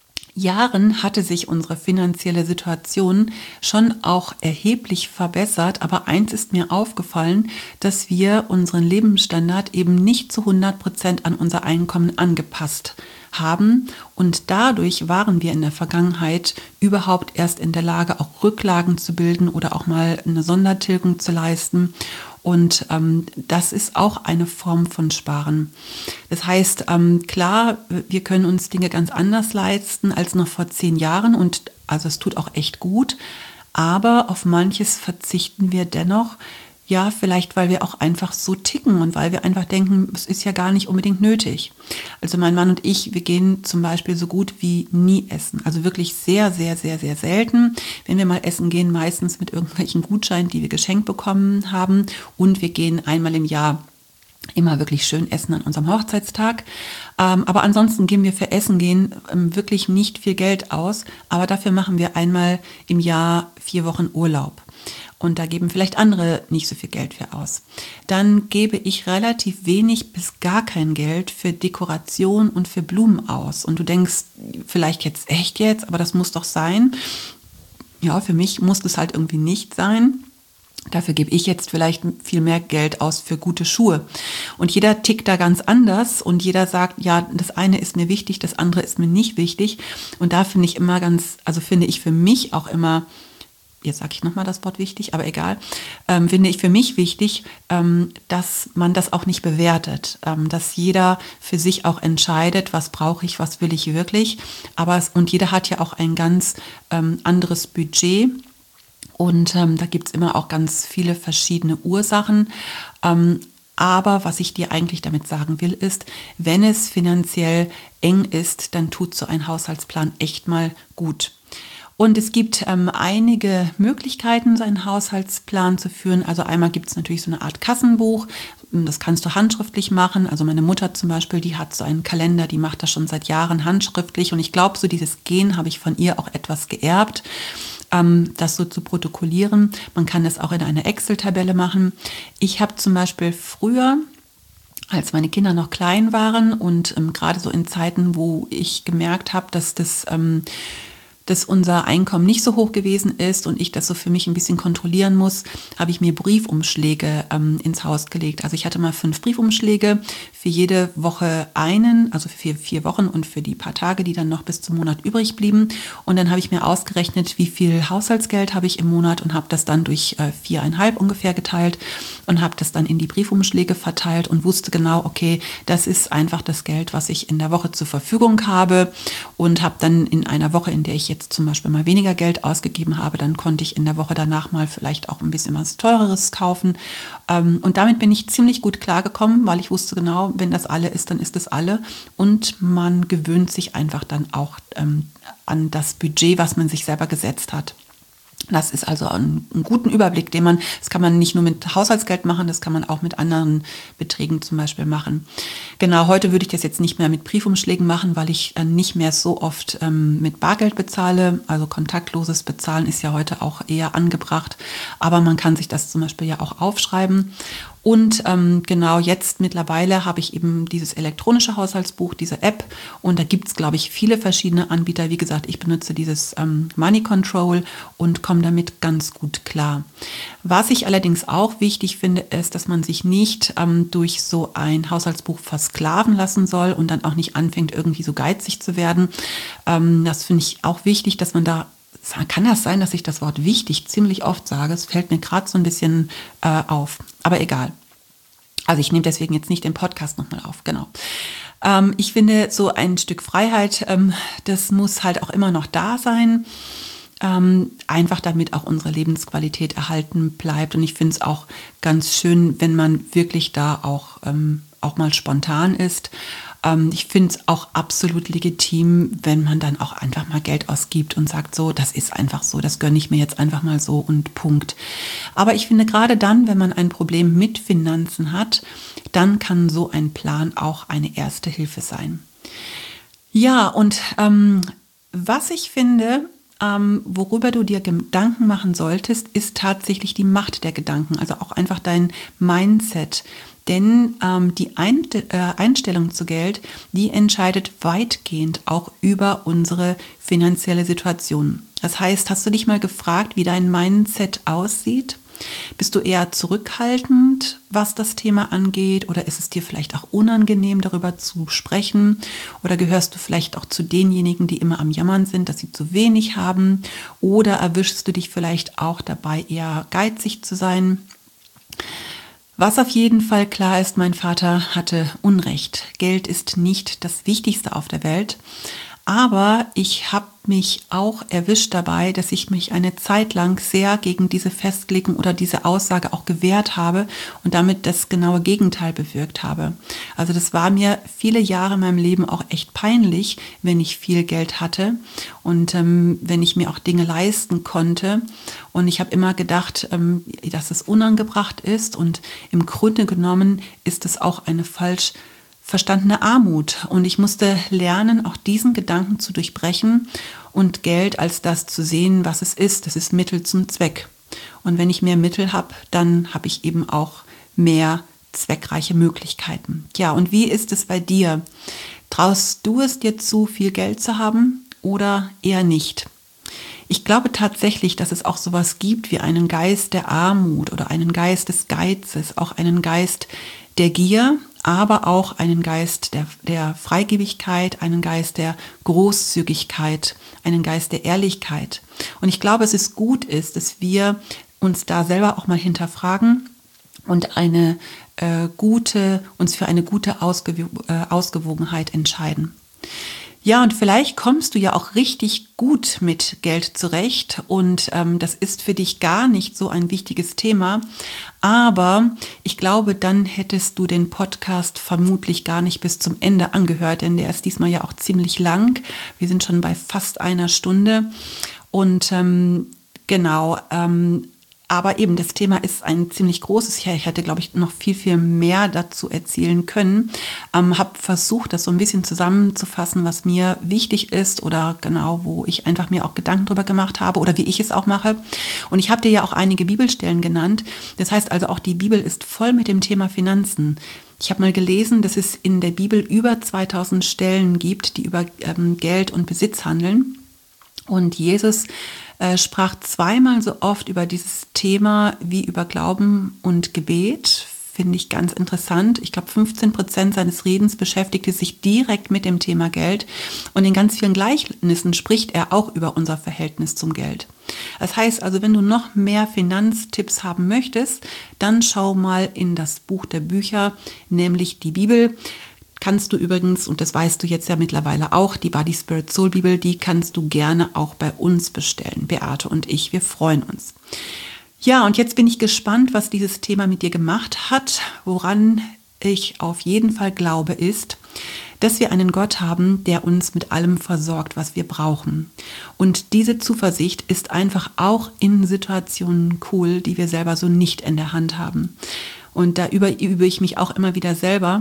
Jahren hatte sich unsere finanzielle Situation schon auch erheblich verbessert, aber eins ist mir aufgefallen, dass wir unseren Lebensstandard eben nicht zu 100% an unser Einkommen angepasst haben und dadurch waren wir in der Vergangenheit überhaupt erst in der Lage, auch Rücklagen zu bilden oder auch mal eine Sondertilgung zu leisten. Und das ist auch eine Form von Sparen. Das heißt, klar, wir können uns Dinge ganz anders leisten als noch vor 10 Jahren und also es tut auch echt gut, aber auf manches verzichten wir dennoch, ja, vielleicht weil wir auch einfach so ticken und weil wir einfach denken, es ist ja gar nicht unbedingt nötig. Also mein Mann und ich, wir gehen zum Beispiel so gut wie nie essen. Also wirklich sehr, sehr, sehr, sehr selten. Wenn wir mal essen gehen, meistens mit irgendwelchen Gutscheinen, die wir geschenkt bekommen haben. Und wir gehen einmal im Jahr immer wirklich schön essen an unserem Hochzeitstag. Aber ansonsten geben wir für Essen gehen wirklich nicht viel Geld aus. Aber dafür machen wir einmal im Jahr 4 Wochen Urlaub. Und da geben vielleicht andere nicht so viel Geld für aus. Dann gebe ich relativ wenig bis gar kein Geld für Dekoration und für Blumen aus. Und du denkst, vielleicht jetzt echt jetzt, aber das muss doch sein. Ja, für mich muss das halt irgendwie nicht sein. Dafür gebe ich jetzt vielleicht viel mehr Geld aus für gute Schuhe. Und jeder tickt da ganz anders und jeder sagt, ja, das eine ist mir wichtig, das andere ist mir nicht wichtig. Und da finde ich immer finde ich für mich auch immer, jetzt sage ich nochmal das Wort wichtig, aber egal, finde ich für mich wichtig, dass man das auch nicht bewertet, dass jeder für sich auch entscheidet, was brauche ich, was will ich wirklich, und jeder hat ja auch ein ganz anderes Budget und da gibt es immer auch ganz viele verschiedene Ursachen, aber was ich dir eigentlich damit sagen will, ist, wenn es finanziell eng ist, dann tut so ein Haushaltsplan echt mal gut. Und es gibt einige Möglichkeiten, so einen Haushaltsplan zu führen. Also einmal gibt es natürlich so eine Art Kassenbuch. Das kannst du handschriftlich machen. Also meine Mutter zum Beispiel, die hat so einen Kalender, die macht das schon seit Jahren handschriftlich. Und ich glaube, so dieses Gen habe ich von ihr auch etwas geerbt, das so zu protokollieren. Man kann das auch in einer Excel-Tabelle machen. Ich habe zum Beispiel früher, als meine Kinder noch klein waren und gerade so in Zeiten, wo ich gemerkt habe, dass das dass unser Einkommen nicht so hoch gewesen ist und ich das so für mich ein bisschen kontrollieren muss, habe ich mir Briefumschläge ins Haus gelegt. Also ich hatte mal 5 Briefumschläge, für jede Woche einen, also für 4 Wochen und für die paar Tage, die dann noch bis zum Monat übrig blieben. Und dann habe ich mir ausgerechnet, wie viel Haushaltsgeld habe ich im Monat und habe das dann durch 4,5 ungefähr geteilt und habe das dann in die Briefumschläge verteilt und wusste genau, okay, das ist einfach das Geld, was ich in der Woche zur Verfügung habe, und habe dann in einer Woche, in der ich jetzt zum Beispiel mal weniger Geld ausgegeben habe, dann konnte ich in der Woche danach mal vielleicht auch ein bisschen was Teureres kaufen. Und damit bin ich ziemlich gut klargekommen, weil ich wusste genau, wenn das alle ist, dann ist es alle. Und man gewöhnt sich einfach dann auch an das Budget, was man sich selber gesetzt hat. Das ist also ein guten Überblick, das kann man nicht nur mit Haushaltsgeld machen, das kann man auch mit anderen Beträgen zum Beispiel machen. Genau, heute würde ich das jetzt nicht mehr mit Briefumschlägen machen, weil ich nicht mehr so oft mit Bargeld bezahle. Also kontaktloses Bezahlen ist ja heute auch eher angebracht, aber man kann sich das zum Beispiel ja auch aufschreiben. Und genau jetzt mittlerweile habe ich eben dieses elektronische Haushaltsbuch, diese App, und da gibt es, glaube ich, viele verschiedene Anbieter. Wie gesagt, ich benutze dieses Money Control und komme damit ganz gut klar. Was ich allerdings auch wichtig finde, ist, dass man sich nicht durch so ein Haushaltsbuch versklaven lassen soll und dann auch nicht anfängt, irgendwie so geizig zu werden. Das finde ich auch wichtig, dass man da. Kann das sein, dass ich das Wort wichtig ziemlich oft sage? Es fällt mir gerade so ein bisschen auf. Aber egal. Also ich nehme deswegen jetzt nicht den Podcast nochmal auf. Genau. Ich finde, so ein Stück Freiheit, das muss halt auch immer noch da sein. Einfach damit auch unsere Lebensqualität erhalten bleibt. Und ich finde es auch ganz schön, wenn man wirklich da auch mal spontan ist. Ich finde es auch absolut legitim, wenn man dann auch einfach mal Geld ausgibt und sagt, so, das ist einfach so, das gönne ich mir jetzt einfach mal so und Punkt. Aber ich finde, gerade dann, wenn man ein Problem mit Finanzen hat, dann kann so ein Plan auch eine erste Hilfe sein. Ja, und was ich finde, worüber du dir Gedanken machen solltest, ist tatsächlich die Macht der Gedanken, also auch einfach dein Mindset. Denn die Einstellung zu Geld, die entscheidet weitgehend auch über unsere finanzielle Situation. Das heißt, hast du dich mal gefragt, wie dein Mindset aussieht? Bist du eher zurückhaltend, was das Thema angeht? Oder ist es dir vielleicht auch unangenehm, darüber zu sprechen? Oder gehörst du vielleicht auch zu denjenigen, die immer am Jammern sind, dass sie zu wenig haben? Oder erwischst du dich vielleicht auch dabei, eher geizig zu sein? Was auf jeden Fall klar ist, mein Vater hatte Unrecht. Geld ist nicht das Wichtigste auf der Welt. Aber ich habe mich auch erwischt dabei, dass ich mich eine Zeit lang sehr gegen diese Festlegung oder diese Aussage auch gewehrt habe und damit das genaue Gegenteil bewirkt habe. Also das war mir viele Jahre in meinem Leben auch echt peinlich, wenn ich viel Geld hatte und wenn ich mir auch Dinge leisten konnte. Und ich habe immer gedacht, dass es unangebracht ist, und im Grunde genommen ist es auch eine falsch verstandene Armut. Und ich musste lernen, auch diesen Gedanken zu durchbrechen und Geld als das zu sehen, was es ist. Das ist Mittel zum Zweck. Und wenn ich mehr Mittel habe, dann habe ich eben auch mehr zweckreiche Möglichkeiten. Ja, und wie ist es bei dir? Traust du es dir zu, viel Geld zu haben oder eher nicht? Ich glaube tatsächlich, dass es auch sowas gibt wie einen Geist der Armut oder einen Geist des Geizes, auch einen Geist der Gier, aber auch einen Geist der Freigebigkeit, einen Geist der Großzügigkeit, einen Geist der Ehrlichkeit. Und ich glaube, es ist gut ist, dass wir uns da selber auch mal hinterfragen und uns für eine gute Ausgewogenheit entscheiden. Ja, und vielleicht kommst du ja auch richtig gut mit Geld zurecht und das ist für dich gar nicht so ein wichtiges Thema. Aber ich glaube, dann hättest du den Podcast vermutlich gar nicht bis zum Ende angehört, denn der ist diesmal ja auch ziemlich lang. Wir sind schon bei fast einer Stunde und genau. Aber eben, das Thema ist ein ziemlich großes. Ich hätte, glaube ich, noch viel, viel mehr dazu erzählen können. Habe versucht, das so ein bisschen zusammenzufassen, was mir wichtig ist oder genau, wo ich einfach mir auch Gedanken drüber gemacht habe oder wie ich es auch mache. Und ich habe dir ja auch einige Bibelstellen genannt. Das heißt also, auch die Bibel ist voll mit dem Thema Finanzen. Ich habe mal gelesen, dass es in der Bibel über 2000 Stellen gibt, die über Geld und Besitz handeln. Und Jesus sprach zweimal so oft über dieses Thema wie über Glauben und Gebet. Finde ich ganz interessant. Ich glaube, 15% seines Redens beschäftigte sich direkt mit dem Thema Geld. Und in ganz vielen Gleichnissen spricht er auch über unser Verhältnis zum Geld. Das heißt also, wenn du noch mehr Finanztipps haben möchtest, dann schau mal in das Buch der Bücher, nämlich die Bibel. Kannst du übrigens, und das weißt du jetzt ja mittlerweile auch, die Body Spirit Soul Bibel, die kannst du gerne auch bei uns bestellen. Beate und ich, wir freuen uns. Ja, und jetzt bin ich gespannt, was dieses Thema mit dir gemacht hat. Woran ich auf jeden Fall glaube, ist, dass wir einen Gott haben, der uns mit allem versorgt, was wir brauchen. Und diese Zuversicht ist einfach auch in Situationen cool, die wir selber so nicht in der Hand haben. Und da übe ich mich auch immer wieder selber,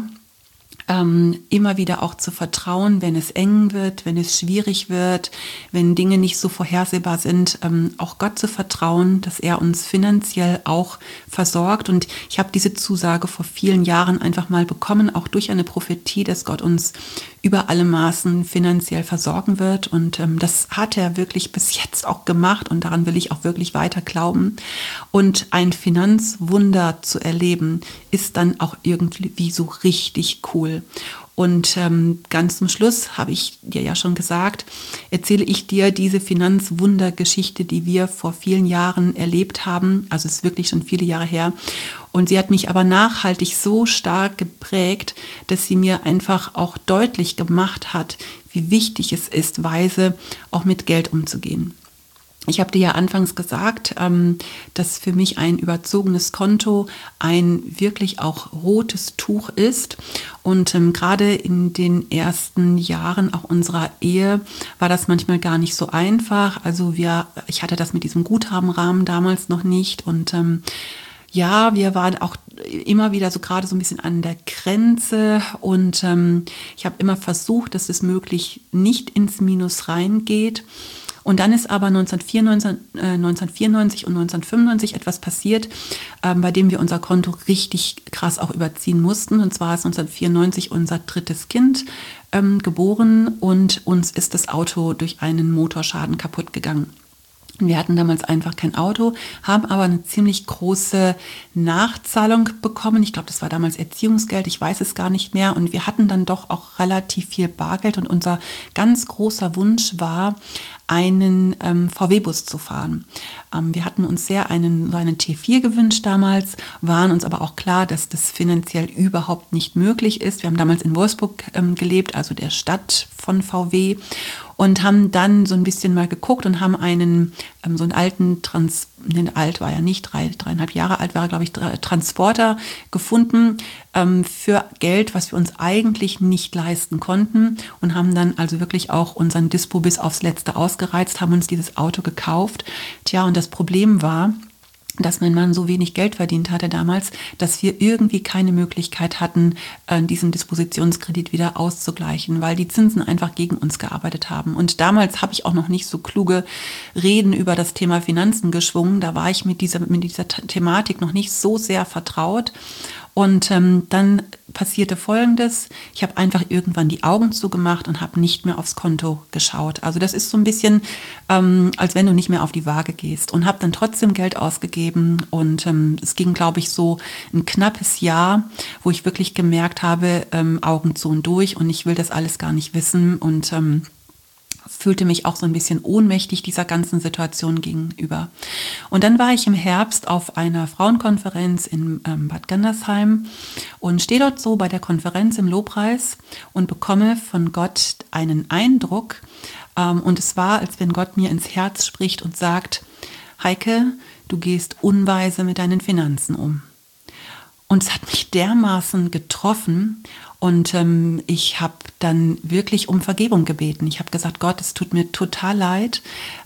immer wieder auch zu vertrauen, wenn es eng wird, wenn es schwierig wird, wenn Dinge nicht so vorhersehbar sind, auch Gott zu vertrauen, dass er uns finanziell auch versorgt. Und ich habe diese Zusage vor vielen Jahren einfach mal bekommen, auch durch eine Prophetie, dass Gott uns über alle Maßen finanziell versorgen wird. Und das hat er wirklich bis jetzt auch gemacht und daran will ich auch wirklich weiter glauben. Und ein Finanzwunder zu erleben, ist dann auch irgendwie so richtig cool. Und ganz zum Schluss, habe ich dir ja schon gesagt, erzähle ich dir diese Finanzwundergeschichte, die wir vor vielen Jahren erlebt haben. Also es ist wirklich schon viele Jahre her. Und sie hat mich aber nachhaltig so stark geprägt, dass sie mir einfach auch deutlich gemacht hat, wie wichtig es ist, weise auch mit Geld umzugehen. Ich habe dir ja anfangs gesagt, dass für mich ein überzogenes Konto ein wirklich auch rotes Tuch ist. Und gerade in den ersten Jahren auch unserer Ehe war das manchmal gar nicht so einfach. Also ich hatte das mit diesem Guthabenrahmen damals noch nicht. Und ja, wir waren auch immer wieder so gerade so ein bisschen an der Grenze. Und ich habe immer versucht, dass es möglich nicht ins Minus reingeht. Und dann ist aber 1994 und 1995 etwas passiert, bei dem wir unser Konto richtig krass auch überziehen mussten. Und zwar ist 1994 unser drittes Kind geboren und uns ist das Auto durch einen Motorschaden kaputt gegangen. Wir hatten damals einfach kein Auto, haben aber eine ziemlich große Nachzahlung bekommen. Ich glaube, das war damals Erziehungsgeld, ich weiß es gar nicht mehr. Und wir hatten dann doch auch relativ viel Bargeld. Und unser ganz großer Wunsch war, einen VW-Bus zu fahren. Wir hatten uns sehr einen T4 gewünscht damals, waren uns aber auch klar, dass das finanziell überhaupt nicht möglich ist. Wir haben damals in Wolfsburg gelebt, also der Stadt von VW. Und haben dann so ein bisschen mal geguckt und haben so einen alten, alt war ja nicht, 3,5 Jahre alt war er, glaube ich, Transporter gefunden für Geld, was wir uns eigentlich nicht leisten konnten und haben dann also wirklich auch unseren Dispo bis aufs Letzte ausgereizt, haben uns dieses Auto gekauft. Tja, und das Problem war, dass mein Mann so wenig Geld verdient hatte damals, dass wir irgendwie keine Möglichkeit hatten, diesen Dispositionskredit wieder auszugleichen, weil die Zinsen einfach gegen uns gearbeitet haben. Und damals habe ich auch noch nicht so kluge Reden über das Thema Finanzen geschwungen. Da war ich mit dieser Thematik noch nicht so sehr vertraut. Und dann passierte Folgendes: Ich habe einfach irgendwann die Augen zugemacht und habe nicht mehr aufs Konto geschaut. Also das ist so ein bisschen, als wenn du nicht mehr auf die Waage gehst, und habe dann trotzdem Geld ausgegeben. Und es ging, glaube ich, so ein knappes Jahr, wo ich wirklich gemerkt habe, Augen zu und durch, und ich will das alles gar nicht wissen, und fühlte mich auch so ein bisschen ohnmächtig dieser ganzen Situation gegenüber. Und dann war ich im Herbst auf einer Frauenkonferenz in Bad Gandersheim und stehe dort so bei der Konferenz im Lobpreis und bekomme von Gott einen Eindruck. Und es war, als wenn Gott mir ins Herz spricht und sagt: Heike, du gehst unweise mit deinen Finanzen um. Und es hat mich dermaßen getroffen. Und ich habe dann wirklich um Vergebung gebeten. Ich habe gesagt: Gott, es tut mir total leid,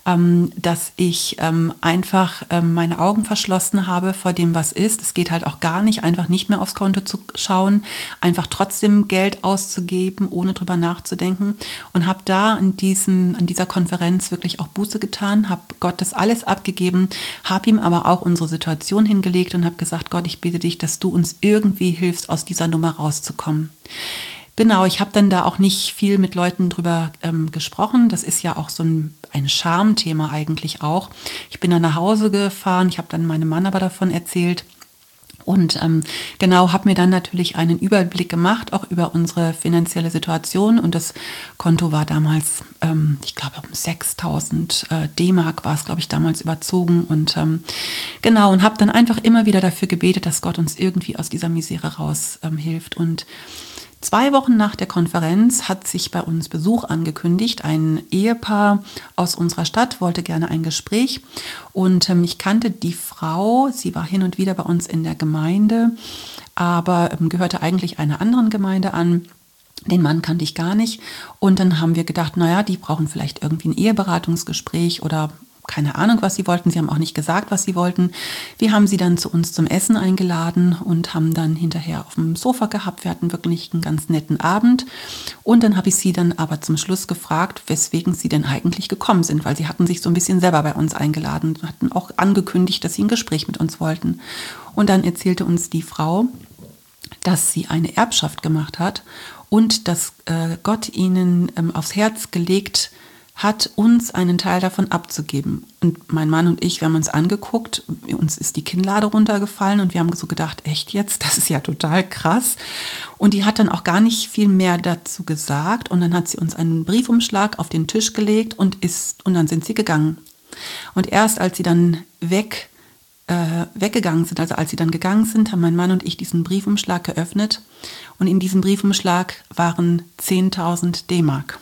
dass ich einfach meine Augen verschlossen habe vor dem, was ist. Es geht halt auch gar nicht, einfach nicht mehr aufs Konto zu schauen, einfach trotzdem Geld auszugeben, ohne drüber nachzudenken. Und habe da an dieser Konferenz wirklich auch Buße getan, habe Gott das alles abgegeben, habe ihm aber auch unsere Situation hingelegt und habe gesagt: Gott, ich bitte dich, dass du uns irgendwie hilfst, aus dieser Nummer rauszukommen. Genau, ich habe dann da auch nicht viel mit Leuten drüber gesprochen. Das ist ja auch so ein Schamthema eigentlich auch. Ich bin dann nach Hause gefahren, ich habe dann meinem Mann aber davon erzählt. Und genau, habe mir dann natürlich einen Überblick gemacht, auch über unsere finanzielle Situation. Und das Konto war damals, ich glaube, um 6.000 D-Mark war es, glaube ich, damals überzogen. Und genau, und habe dann einfach immer wieder dafür gebetet, dass Gott uns irgendwie aus dieser Misere raus hilft. Und 2 Wochen nach der Konferenz hat sich bei uns Besuch angekündigt. Ein Ehepaar aus unserer Stadt wollte gerne ein Gespräch und ich kannte die Frau. Sie war hin und wieder bei uns in der Gemeinde, aber gehörte eigentlich einer anderen Gemeinde an. Den Mann kannte ich gar nicht und dann haben wir gedacht, naja, die brauchen vielleicht irgendwie ein Eheberatungsgespräch oder keine Ahnung, was sie wollten. Sie haben auch nicht gesagt, was sie wollten. Wir haben sie dann zu uns zum Essen eingeladen und haben dann hinterher auf dem Sofa gehabt. Wir hatten wirklich einen ganz netten Abend. Und dann habe ich sie dann aber zum Schluss gefragt, weswegen sie denn eigentlich gekommen sind, weil sie hatten sich so ein bisschen selber bei uns eingeladen und hatten auch angekündigt, dass sie ein Gespräch mit uns wollten. Und dann erzählte uns die Frau, dass sie eine Erbschaft gemacht hat und dass Gott ihnen aufs Herz gelegt hat, uns einen Teil davon abzugeben. Und mein Mann und ich, wir haben uns angeguckt, uns ist die Kinnlade runtergefallen und wir haben so gedacht, echt jetzt, das ist ja total krass. Und die hat dann auch gar nicht viel mehr dazu gesagt und dann hat sie uns einen Briefumschlag auf den Tisch gelegt und dann sind sie gegangen. Und erst als sie dann weggegangen sind, also als sie dann gegangen sind, haben mein Mann und ich diesen Briefumschlag geöffnet und in diesem Briefumschlag waren 10.000 D-Mark.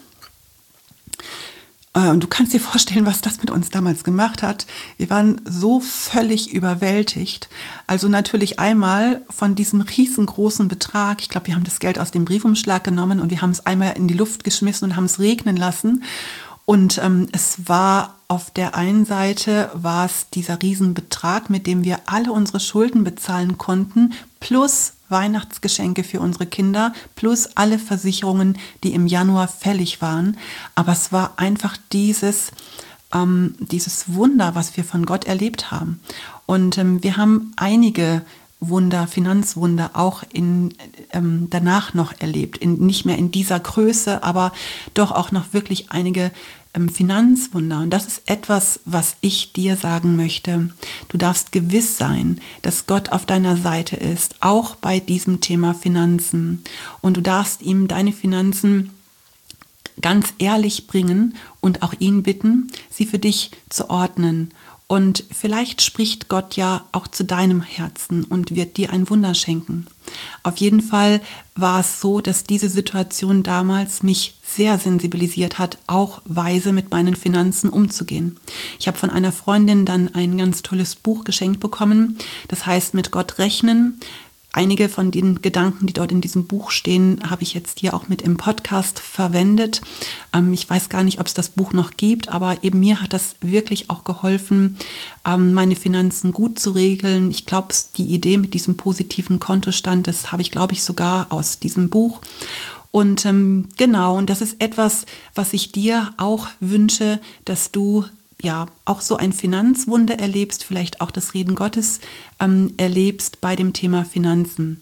Und du kannst dir vorstellen, was das mit uns damals gemacht hat. Wir waren so völlig überwältigt. Also natürlich einmal von diesem riesengroßen Betrag. Ich glaube, wir haben das Geld aus dem Briefumschlag genommen und wir haben es einmal in die Luft geschmissen und haben es regnen lassen. Und es war auf der einen Seite war es dieser Riesenbetrag, mit dem wir alle unsere Schulden bezahlen konnten, plus Weihnachtsgeschenke für unsere Kinder, plus alle Versicherungen, die im Januar fällig waren. Aber es war einfach dieses Wunder, was wir von Gott erlebt haben. Und wir haben einige Wunder, Finanzwunder auch danach noch erlebt. Nicht mehr in dieser Größe, aber doch auch noch wirklich einige Finanzwunder. Und das ist etwas, was ich dir sagen möchte. Du darfst gewiss sein, dass Gott auf deiner Seite ist, auch bei diesem Thema Finanzen. Und du darfst ihm deine Finanzen ganz ehrlich bringen und auch ihn bitten, sie für dich zu ordnen. Und vielleicht spricht Gott ja auch zu deinem Herzen und wird dir ein Wunder schenken. Auf jeden Fall war es so, dass diese Situation damals mich sehr sensibilisiert hat, auch weise mit meinen Finanzen umzugehen. Ich habe von einer Freundin dann ein ganz tolles Buch geschenkt bekommen. Das heißt, mit Gott rechnen. Einige von den Gedanken, die dort in diesem Buch stehen, habe ich jetzt hier auch mit im Podcast verwendet. Ich weiß gar nicht, ob es das Buch noch gibt, aber eben mir hat das wirklich auch geholfen, meine Finanzen gut zu regeln. Ich glaube, die Idee mit diesem positiven Kontostand, das habe ich, glaube ich, sogar aus diesem Buch. Und genau, und das ist etwas, was ich dir auch wünsche, dass du ja auch so ein Finanzwunder erlebst, vielleicht auch das Reden Gottes erlebst bei dem Thema Finanzen.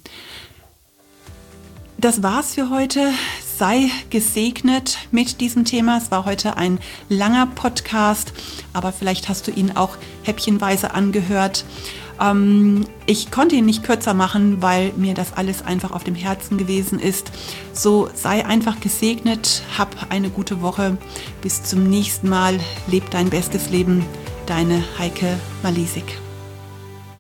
Das war's für heute. Sei gesegnet mit diesem Thema. Es war heute ein langer Podcast, aber vielleicht hast du ihn auch häppchenweise angehört. Ich konnte ihn nicht kürzer machen, weil mir das alles einfach auf dem Herzen gewesen ist. So, sei einfach gesegnet, hab eine gute Woche. Bis zum nächsten Mal. Leb dein bestes Leben. Deine Heike Malisik.